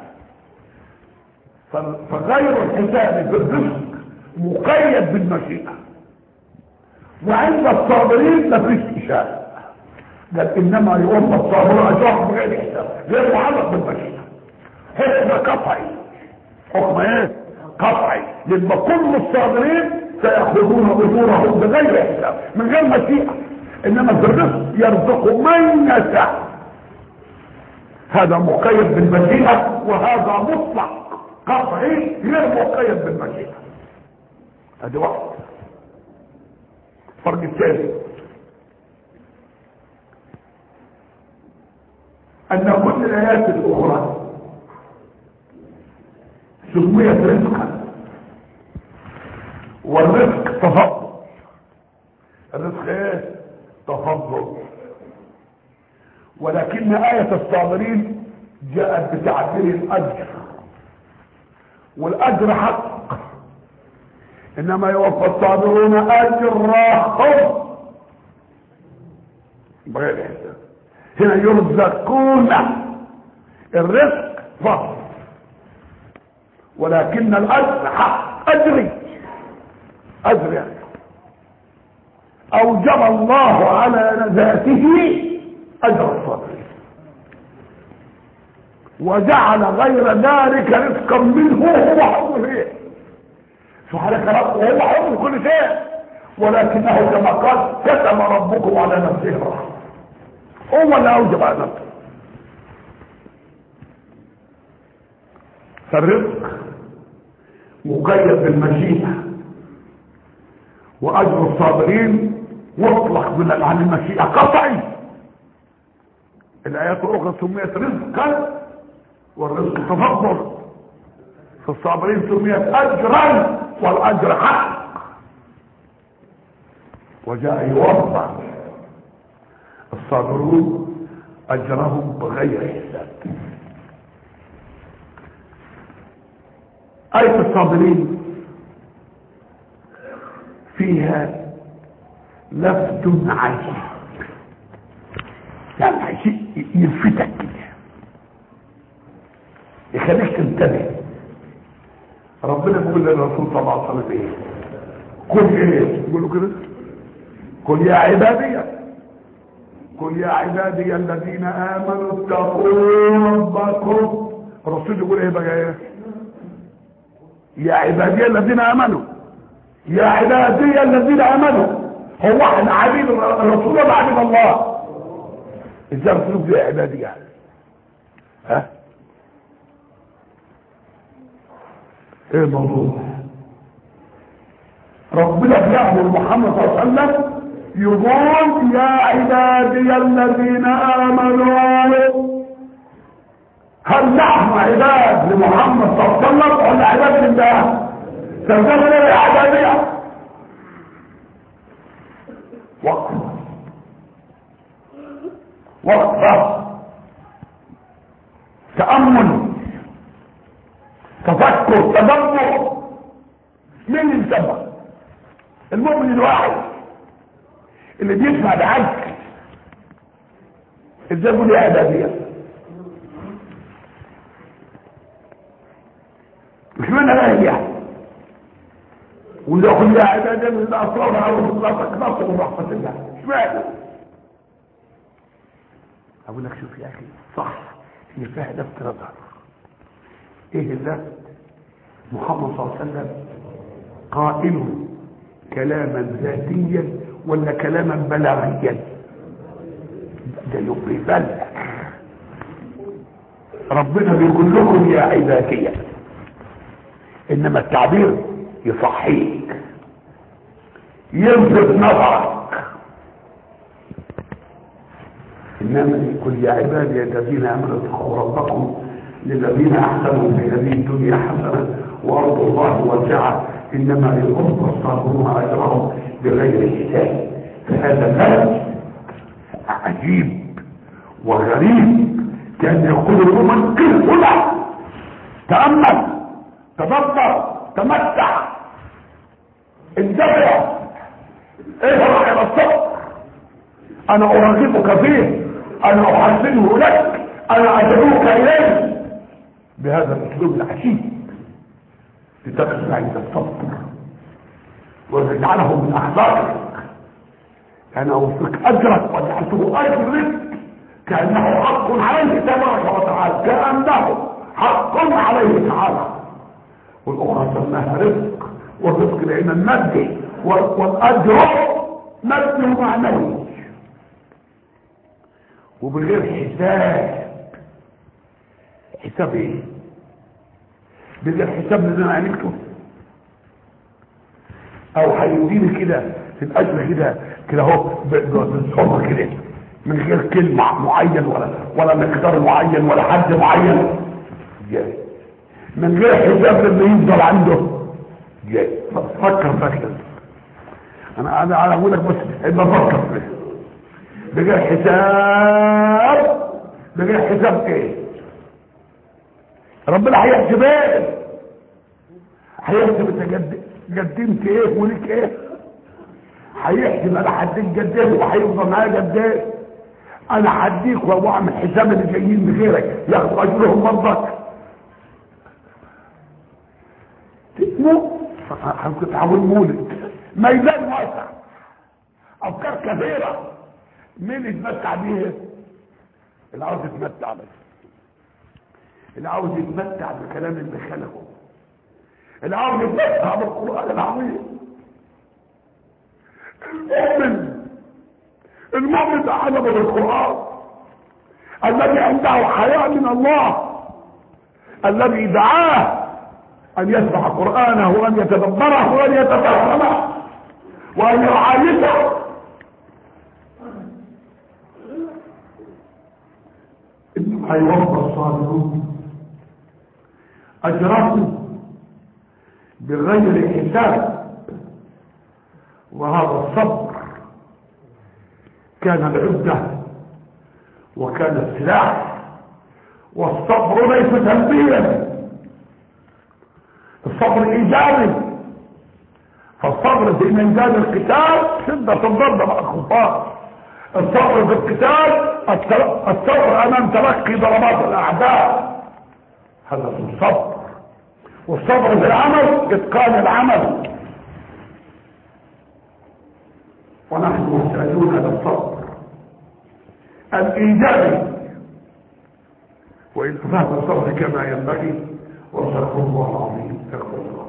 فغير الحساب في الرزق مقيد بالمشيئه. وعند الصابرين مفيش إشارة. قال انما يوفى الصابرون اجرهم بغير حساب، غير معلق بالمشيئة. حكم قطعي، حكم ايه؟ قطعي، لما كل الصابرين سيأخذون اجورهم بغير حساب من غير مشيئة. انما في الرزق يرزق من يشاء، هذا مقيد بالمشيئة وهذا مطلق قطعي غير مقيد بالمشيئة. هذا واحد. الفرق الثاني ان كل الايات الاخرى سميت رزقا، والرزق تفضل. الرزق ايه؟ تفضل. ولكن آية الصابرين جاءت بتعبير الاجر، والاجر حق، انما يوفى الصابرون اجرهم بغير حساب. هنا يرزقون، الرزق فضل ولكن الاجر حق، اجري يعني. اوجب الله على ذاته اجر الصابرين وجعل غير ذلك رزقا منه هو حر فيه سبحانك رب، وهو حر كل شيء. ولكنه كما قال كتب ربكم على نفسه الرحمه، هو اللي اوجب على نفسه. فالرزق مقيد بالمشيئه، واجر الصابرين مطلق عن المشيئه قطعي. الايات الاخرى سميت رزقا والرزق تفضل، في الصابرين سميت اجرا والاجر حق. وجاء يوفى الصابرون اجرهم بغير حساب. آية الصابرين فيها لفت عجيب، يعني شيء يلفتك كده يخليك تنتبه. ربنا بيقول للرسول صلى الله عليه وسلم ايه؟ قل ايه؟ يقولوا كده قل يا عبادي الذين امنوا اتقوا ربكم. الرسول يقول ايه بقى؟ ايه؟ يا عبادي الذين امنوا، يا عبادي الذين امنوا. هو احنا عبيد الرسول ولا عبيد الله؟ ازاي الرسول يا عبادي يعني؟ ها؟ ايه الموضوع؟ ربنا بيأمر محمد صلى الله عليه وسلم يقول يا عبادي الذين امنوا. هل نحن عباد لمحمد صلى الله عليه وسلم ولا عباد لله؟ تنزل لنا عبادية. وقفة تأمل تفكر، تدبر. مين اللي يسبح؟ المؤمن الواحد اللي بيسمع بعقل. ازاي يقول يا ادبيه؟ مش معنى لا يعني ولا كل عباده من الاصلاب او اطلاقك نصر رحمه الله. مش معنى اقول لك شوف يا اخي صح، هي فيها لفت نظر. ايه اللفت؟ محمد صلى الله عليه وسلم قائل كلاما ذاتيا ولا كلاما بلاغيا؟ ده يبقى يبلغ. ربنا بيقول لكم يا عبادي، انما التعبير يصحيك، يلفت نظرك. انما يقول يا عبادي الذين امنوا اتقوا ربكم للذين احسنوا في هذه الدنيا حسنه وارض الله واسعه انما يوفى الصابرون اجرهم بغير حساب. فهذا الناس عجيب وغريب، كان يقول المؤمن كل هنا تامل، تدبر، تمتع، انتبه، اهرع الى الصبر. انا ارغبك فيه، انا احسنه لك، انا ادعوك اليه بهذا الاسلوب العجيب لتخشع عند الصبر وتجعله من اخلاقك. انا اوفق اجرك وجعلته اجرك كانه حق عليه تبارك وتعالى، كانه حق عليه تعالى. والاخرى سماها رزق، والرزق لان المادي والاجر مادي ومعنوي وبغير حساب. حساب ايه؟ بغير حساب اللي انا عملته او هيديني كده في الاجر كده اهو بالصبر كده من غير كلمه معين ولا مقدار معين ولا حد معين جاي، من غير حساب لما يفضل عنده جاي. فكر انا اقول لك بس ابقى فكر فيه. بغير حساب ايه؟ ربنا هيحسب ايه؟ هيحسب انت قدمت ايه وليك ايه؟ هيحسب انا هديك قد ايه وهيفضل معايا قد ايه؟ انا هديك واعمل حساب اللي جايين بغيرك ياخدوا اجرهم برضك. كنت عاوز مولد ميدان واسع، افكار كثيره. مين يتمتع بيه؟ اللي عاوز يتمتع بس، اللي عاوز يتمتع بكلام اللي خلقه، اللي عاوز يتمتع بالقران العظيم. المؤمن ده عجبه بالقران، الذي عنده حياء من الله، الذي دعاه ان يسمع قرانه وان يتدبره وان يتفهمه وان يعالجه. انه هيوفى الصابرون اجرهم بغير حساب. وهذا الصبر كان العدة وكان السلاح. والصبر ليس سلبيا، الصبر ايجابي. فالصبر في ميدان القتال شدة الضرب مع الكفار، الصبر في القتال الصبر امام تلقي ضربات الاعداء، هذا الصبر. والصبر في العمل اتقان العمل. ونحن محتاجون الى الصبر الايجابي وانتفاع الصبر كما ينبغي. وصدق الله العظيم. استغفر الله.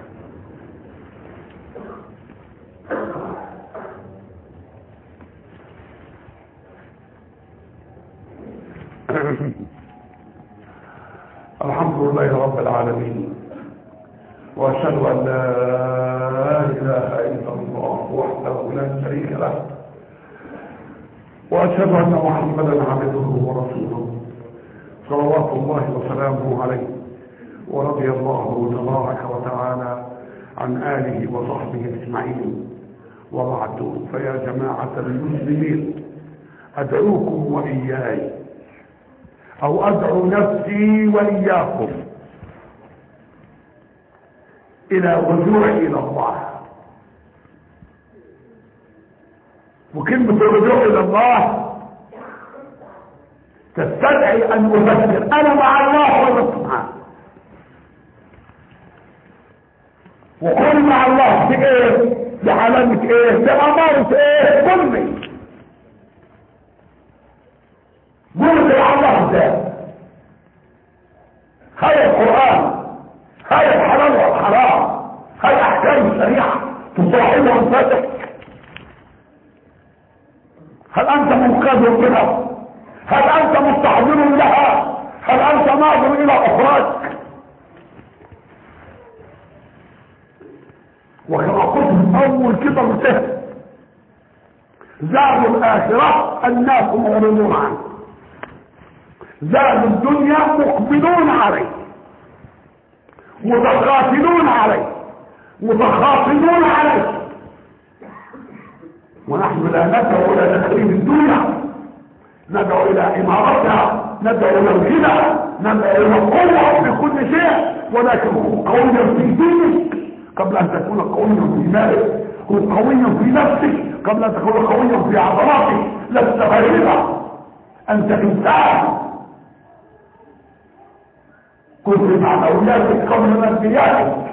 الحمد لله رب العالمين، واشهد ان لا اله الا الله وحده لا شريك له، واشهد ان محمدا عبده ورسوله صلوات الله وسلامه عليه. ورضي الله تبارك وتعالى عن اله وصحبه اجمعين. وبعد، فيا جماعه المسلمين، ادعوكم واياي او ادعو نفسي واياكم الى الرجوع الى الله. وكلمة الرجوع الى الله تستدعي ان افكر انا مع الله ولا سبحانه. وكل مع الله في ايه؟ بعلامة ايه؟ بأمارة ايه؟ قلبي قلت يا الله ازاي؟ هاي القرآن، هاي الحلال والحرام، هاي احكام الشريعة تصاحبها انفسك. هل انت منقذ بها؟ هل انت مستحضر لها؟ هل انت ناظر الى اخراجك؟ وكما قلت اول كده انتهى زاد الاخرة الناس معرضون عنه، زاد الدنيا مقبلون عليه، متقاتلون عليه، متخاصمون عليه. ونحن لا ندعو الى تخريب الدنيا، ندعو الى عمارتها، ندعو الى الغنى، ندعو الى القوة في كل شيء، ولكن كن قويا في دينك قبل ان تكون قويا في مالك، كن قويا في نفسك قبل ان تكون قويا في عضلاتك. لست غريبا، انت انسان، كن في معنوياتك قبل مادياتك.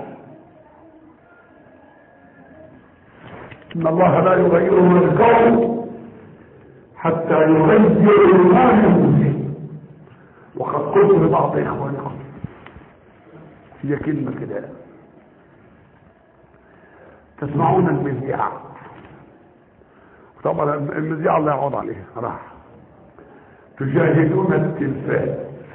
ان الله لا يغير من القوم حتى يغيروا ما بانفسهم. وقد قلت لبعض اخوانكم هي كلمه كده، تسمعون المذياع، طبعا المذياع الله يعوض عليه راح، تشاهدون التلفاز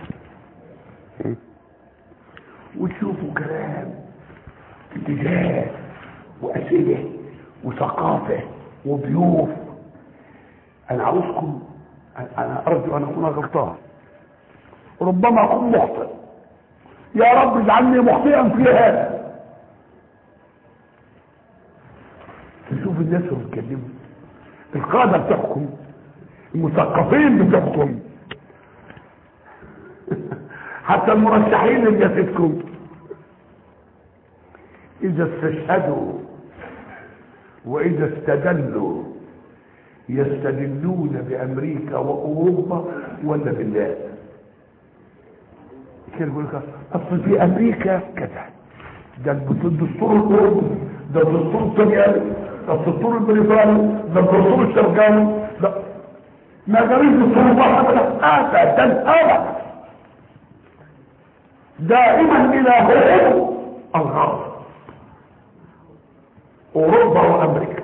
وتشوفوا كلام اتجاه واسئله وثقافه وضيوف. انا عاوزكم، انا ارجو ان اكون غلطان، ربما اكون مخطئ، يا رب اجعلني مخطئا في هذا. تشوف الناس اللي بيتكلموا، القاده بتحكم، المثقفين بتحكم، حتى المرشحين اللي يسدكم اذا استشهدوا واذا استدلوا يستدلون بامريكا واوروبا ولا بالله. كده يقول لك اصل في امريكا كذا، ده الدستور الاوروبي، ده الدستور الطلياني، ده الدستور البريطاني، ده الدستور الشرقاوي، ده ما جريش دستور الله ابدا. دائما الههم الغرب، اوروبا وامريكا.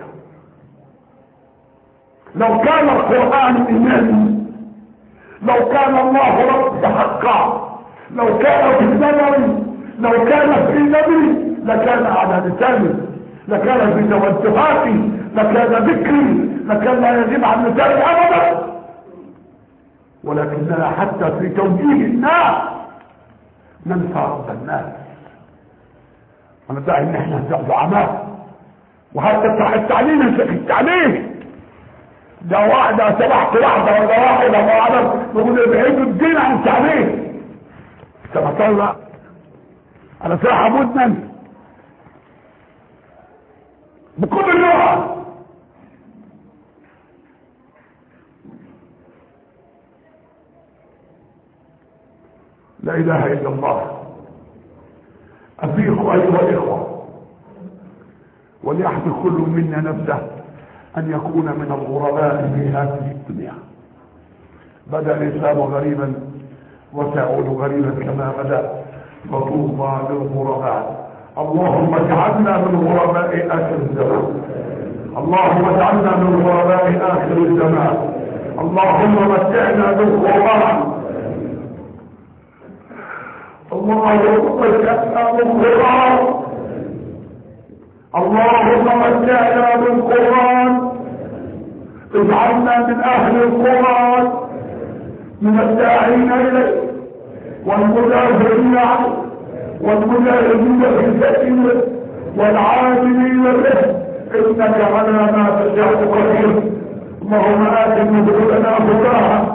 لو كان القرآن ايماني، لو كان الله رب حقا، لو كان في النبي، لو كان في نبي لكان على لساني، لكان في توجهاتي، لكان ذكري، لكان لا يغيب عن لساني ابدا. ولكننا حتى في توجيه الناس ننسى رب الناس وندعي ان احنا زعماء. وحتى التعليم التعليم ده واحدة سمحت واحدة ولا واحدة ما عرف نقول ابعدوا الدين عن التعليم. سمحت الله انا صراحة مدمن بكل اللغة. لا اله الا الله. افيقوا ايها الاخوة، وليحمل كل منا نفسه ان يكون من الغرباء في هذه الدنيا. بدا الاسلام غريبا وسيعود غريبا كما بدا، فطوبى للغرباء. اللهم اجعلنا من غرباء اخر الزمان، اللهم اجعلنا من غرباء اخر الزمان. اللهم متعنا بالقران، اللهم متعنا بالقران، اللهم متعنا بالقران. اجعلنا من اهل القران، من الداعين اليه والمجاهدين عنه والمجاهدين في سبيله والعاملين به، انك على ما تشاء قدير. اللهم ات نفوسنا هداها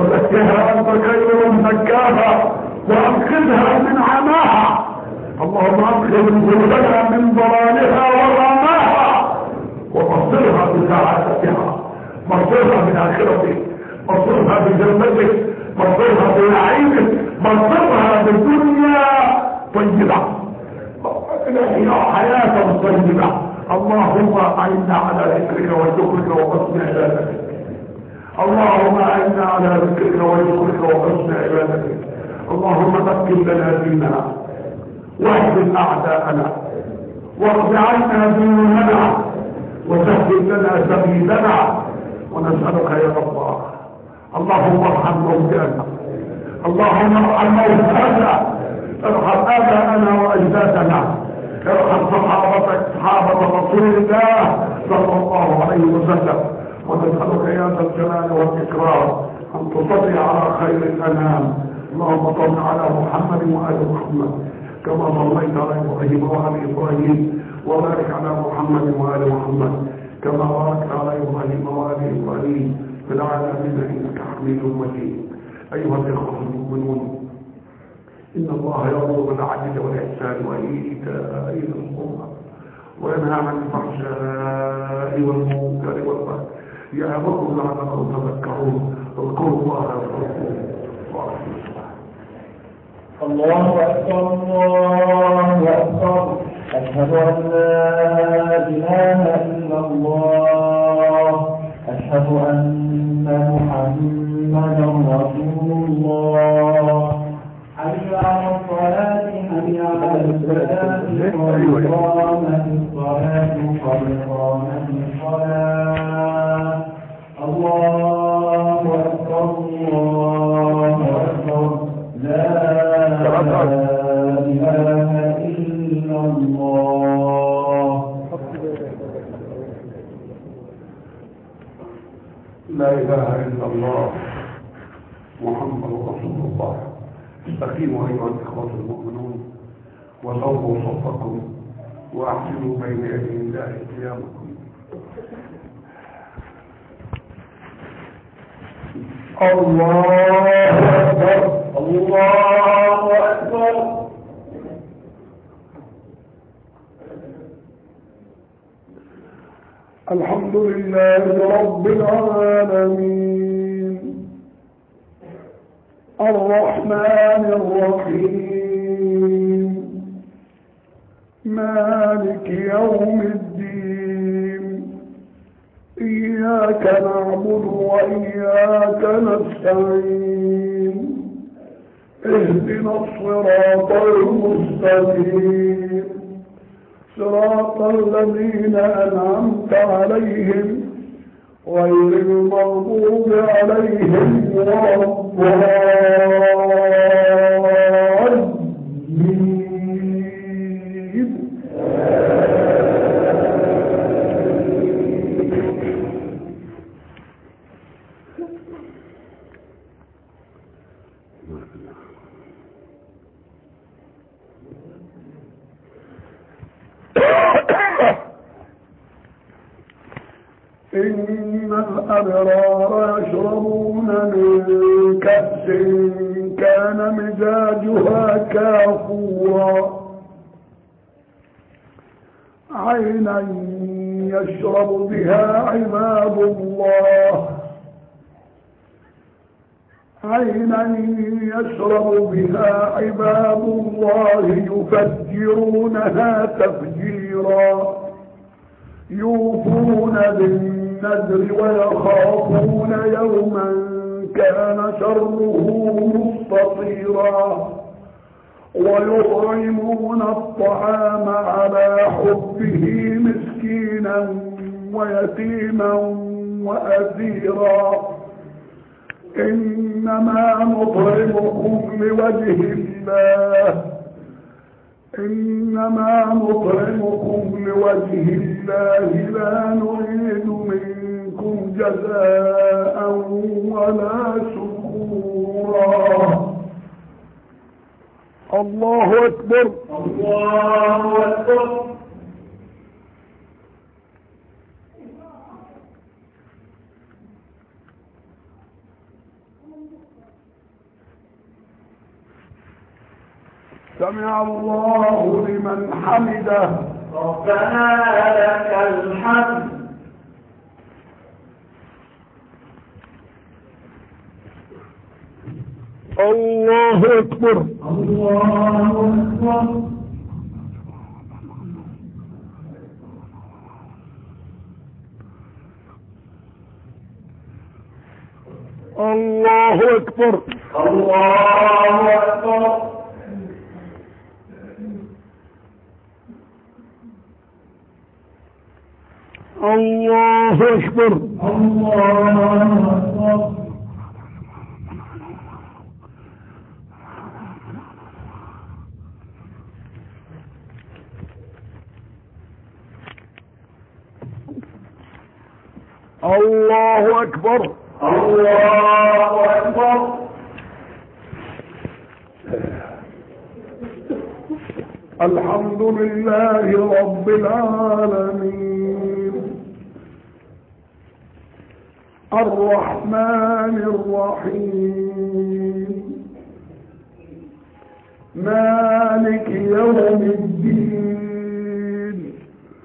وزكها انت خير من زكاها وانقذها من عماها. اللهم اللهم اخرج قلوبنا من ضلالها وغماها وبصرها بسعادتها، بصرها باخرتك، بصرها بجنتك، بصرها بنعيمك، بصرها بالدنيا طيبه الهي حياه طيبه. اللهم اعنا على ذكرك وشكرك وحسن عبادتك، اللهم اعنا على ذكرك وشكرك وحسن عبادتك. اللهم مكن لنا ديننا واهدم اعداءنا واقض عنا ديوننا وسهل لنا سبيلنا ونسالك يا الله اللهم ارحم موتانا، اللهم ارحم موتانا، ارحم اباءنا واجدادنا، ارحم صحابه رسول الله صلى الله عليه وسلم. ونسالك يا ذا الجلال والاكرام ان تصلي على خير الانام. اللهم صل على محمد وآل محمد كما صليت على ابراهيم وآل ابراهيم، وبارك على محمد وآل محمد كما باركت على ابراهيم وآل ابراهيم في العالمين انك حميد مجيد. ايها الاخوه المؤمنون، ان الله يأمر بالعدل والاحسان وايتاء ذي القربى وينهى عن الفحشاء والمنكر والبغي يعظكم لعلكم تذكرون. اذكروا الله يذكركم. الله أكبر الله أكبر، أشهد أن لا إله إلا الله، أشهد أن محمدا رسول الله. حي على الصلاة حي على الفلاح قد قامت الصلاة قد قامت الصلاة. الله أكبر الله أكبر، لا إله إلا الله. لا إله إلا الله محمد رسول الله. استقيموا أيها الإخوة المؤمنون وصووا صفكم وأحسنوا بين يدي الله قيامكم. الله أكبر الله أكبر. الحمد لله رب العالمين الرحمن الرحيم مالك يوم الدين. إياك نعبد وإياك نستعين. اهدنا الصراط المستقيم صراط الذين أنعمت عليهم غير المغضوب عليهم ولا الضالين. إن الأبرار يشربون من كأس كان مزاجها كافورا عينا يشرب بها عباد الله، عينا يشرب بها عباد الله يفجرونها تفجيرا. يوفون بالنذر ويخافون يوما كان شره مستطيرا. ويطعمون الطعام على حبه مسكينا ويتيما وأسيرا. إنما نطعمكم لوجه الله، إنما نطعمكم لوجه الله لا نريد منكم جزاء ولا شكورا. الله أكبر الله أكبر. سمع الله لمن حمده. ربنا لك الحمد. الله أكبر. الله أكبر. الله أكبر. الله أكبر. الله أكبر. الله أكبر. الله أكبر. الله أكبر. الحمد لله رب العالمين الرحمن الرحيم مالك يوم الدين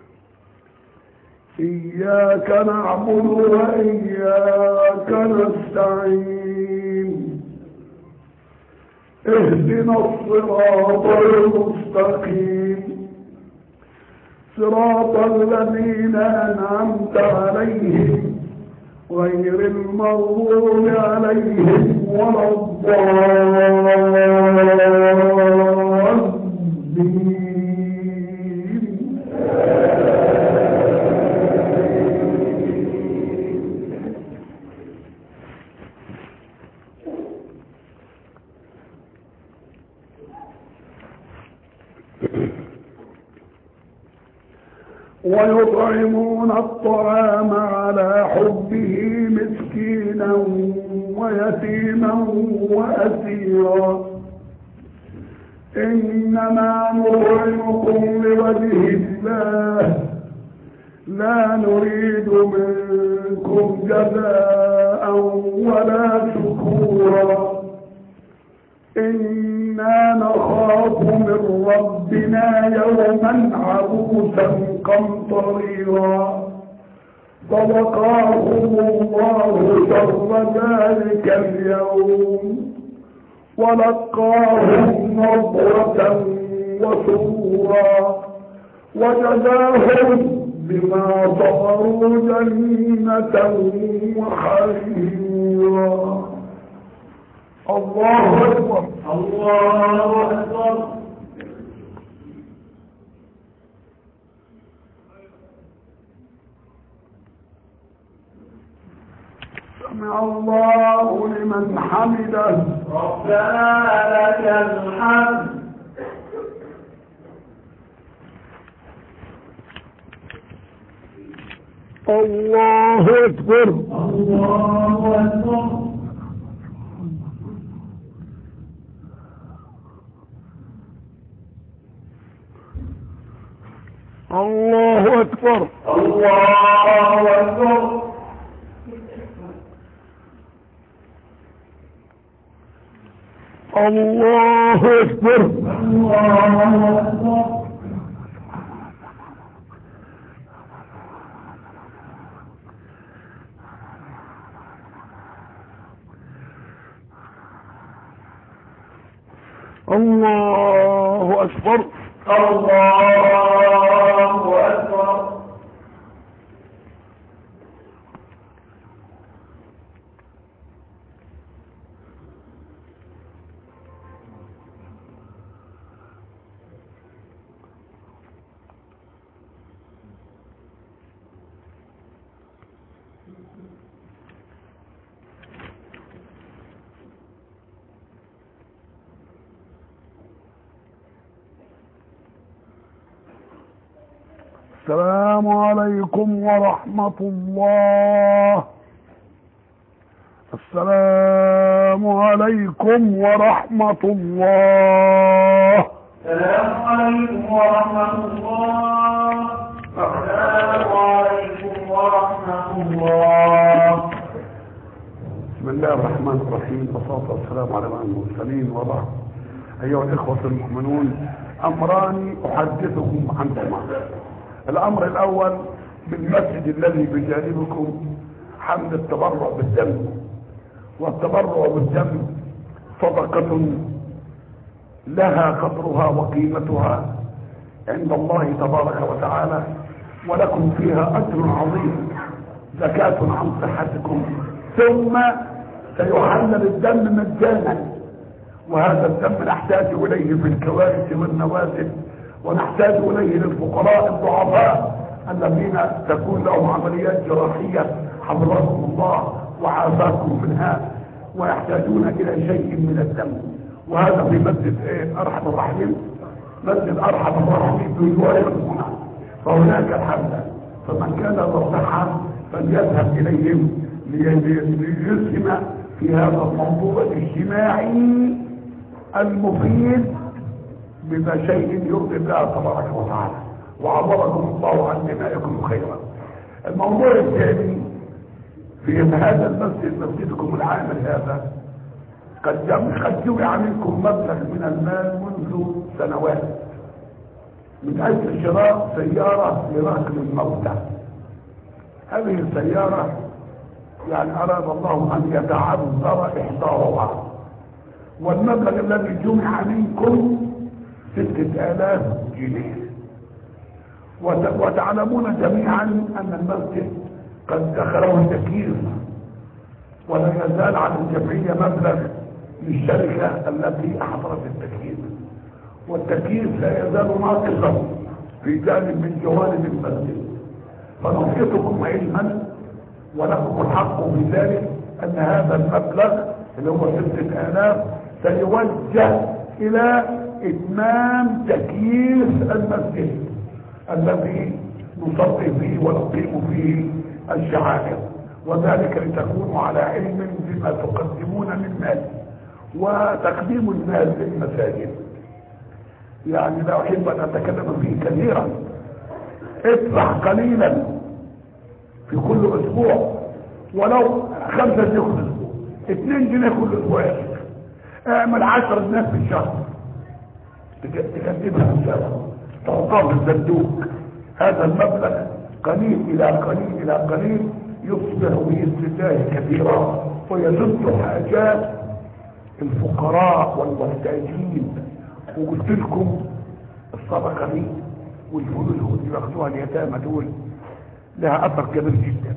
إياك نعبد وإياك نستعين اهدنا الصراط المستقيم صراط الذين أنعمت عليهم غير المغضوب عليهم ولا الضالين. ويطعمون الطعام على حبه مسكينا ويتيما وأسيرا إنما نطعمكم لوجه الله لا نريد منكم جزاء ولا شكورا إنا نخاف من ربنا يوما عبوسا قمطريرا صدقاهم الله شر ذلك اليوم ولقاهم نضرة وسرورا وجزاهم بما صبروا جنة وحريرا. الله أكبر. الله أكبر. سمع الله لمن حمده. ربنا لك الحمد. الله أكبر. الله أكبر. الله أكبر. الله أكبر. الله أكبر. الله أكبر. الله أكبر. الله أكبر. السلام عليكم ورحمة الله. السلام عليكم ورحمة الله. السلام عليكم ورحمة الله. السلام عليكم ورحمة الله. بسم الله الرحمن الرحيم والصلاة والسلام على المرسلين وبعد. أيها الإخوة المؤمنون، أمران أحدثكم عنهما. الأمر الأول بالمسجد الذي بجانبكم حمل التبرع بالدم، والتبرع بالدم صدقة لها قدرها وقيمتها عند الله تبارك وتعالى، ولكم فيها أجر عظيم، زكاة عن صحتكم، ثم سيحلل الدم مجانا، وهذا الدم نحتاج إليه في الكوارث والنوازل، ونحتاج إليه للفقراء الضعفاء الذين تكون لهم عمليات جراحية حفظكم الله وعافاكم منها، ويحتاجون إلى شيء من الدم. وهذا في مسجد أرحم الراحمين، مسجد أرحم الراحمين بجوارنا، فهناك الحمد. فمن كان له صحة فليذهب إليهم ليسهم في هذا الموضوع الاجتماعي المفيد بما شيء يرضي الله تبارك وتعالى، وعبركم الله عن دمائكم خيرا. الموضوع الثاني في هذا المسجد، مسجدكم العامل هذا، قد جمع منكم مبلغ من المال منذ سنوات من اجل شراء سيارة لنقل الموتى. هذه السيارة يعني اراد الله ان يتعذر احضارها، والمبلغ الذي جمع منكم 6000 جنيه. وتعلمون جميعا ان المسجد قد دخله التكييف، ولا يزال على الجمعية مبلغ للشركة التي احضرت التكييف، والتكييف لا يزال ناقصا في جانب من جوانب المسجد. فنعطيكم علما ولكم الحق في ذلك ان هذا المبلغ اللي هو 6000 سيوجه الى اتمام تكييف المسجد الذي نصلي فيه ونقيم فيه الشعائر، وذلك لتكونوا على علم بما تقدمون من مال، وتقديم المال للمساجد يعني لا احب ان اتكلم فيه كثيرا. ادفع قليلا في كل اسبوع، ولو 5 جنيه كل اسبوع، 2 جنيه كل اسبوع، اعمل 10 جنيه في الشهر تكتبها ان شاء الله، تحطها في الصندوق. هذا المبلغ قليل الى قليل الى قليل يصبح باذن الله كثيرا، ويسد حاجات الفقراء والمحتاجين. وقلت لكم الصدقه دي والفلوس اللي بياخدوها اليتامى دول لها اثر كبير جدا.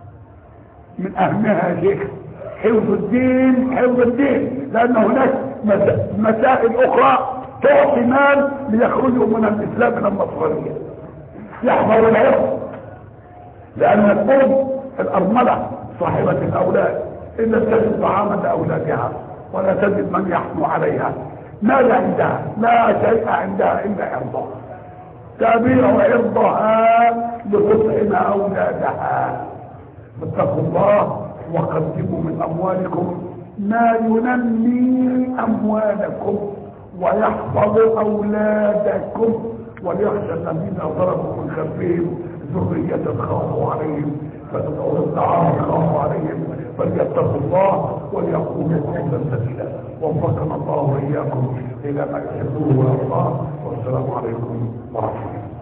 من اهمها يا شيخ حفظ الدين، حفظ الدين، لان هناك مسائل اخرى تعطي مال ليخرجوا من الاسلام الى النصرانيه. يحفظ العرض، لان الام الارمله صاحبه الاولاد ان تجد طعاما لاولادها ولا تجد من يحنو عليها، ماذا عندها؟ لا شيء عندها الا عرضها، تبيع عرضها لتطعم اولادها. فاتقوا الله وقدموا من اموالكم ما ينمي اموالكم ويحفظ اولادكم، وليخشى الذين ضربوا من خلفهم ذرية خافوا عليهم فتدعوا الدعاء خافوا عليهم فليتقوا الله وليقولوا قولا سديدا. وفقنا الله واياكم الى ما يحبه الله، والسلام عليكم ورحمه الله.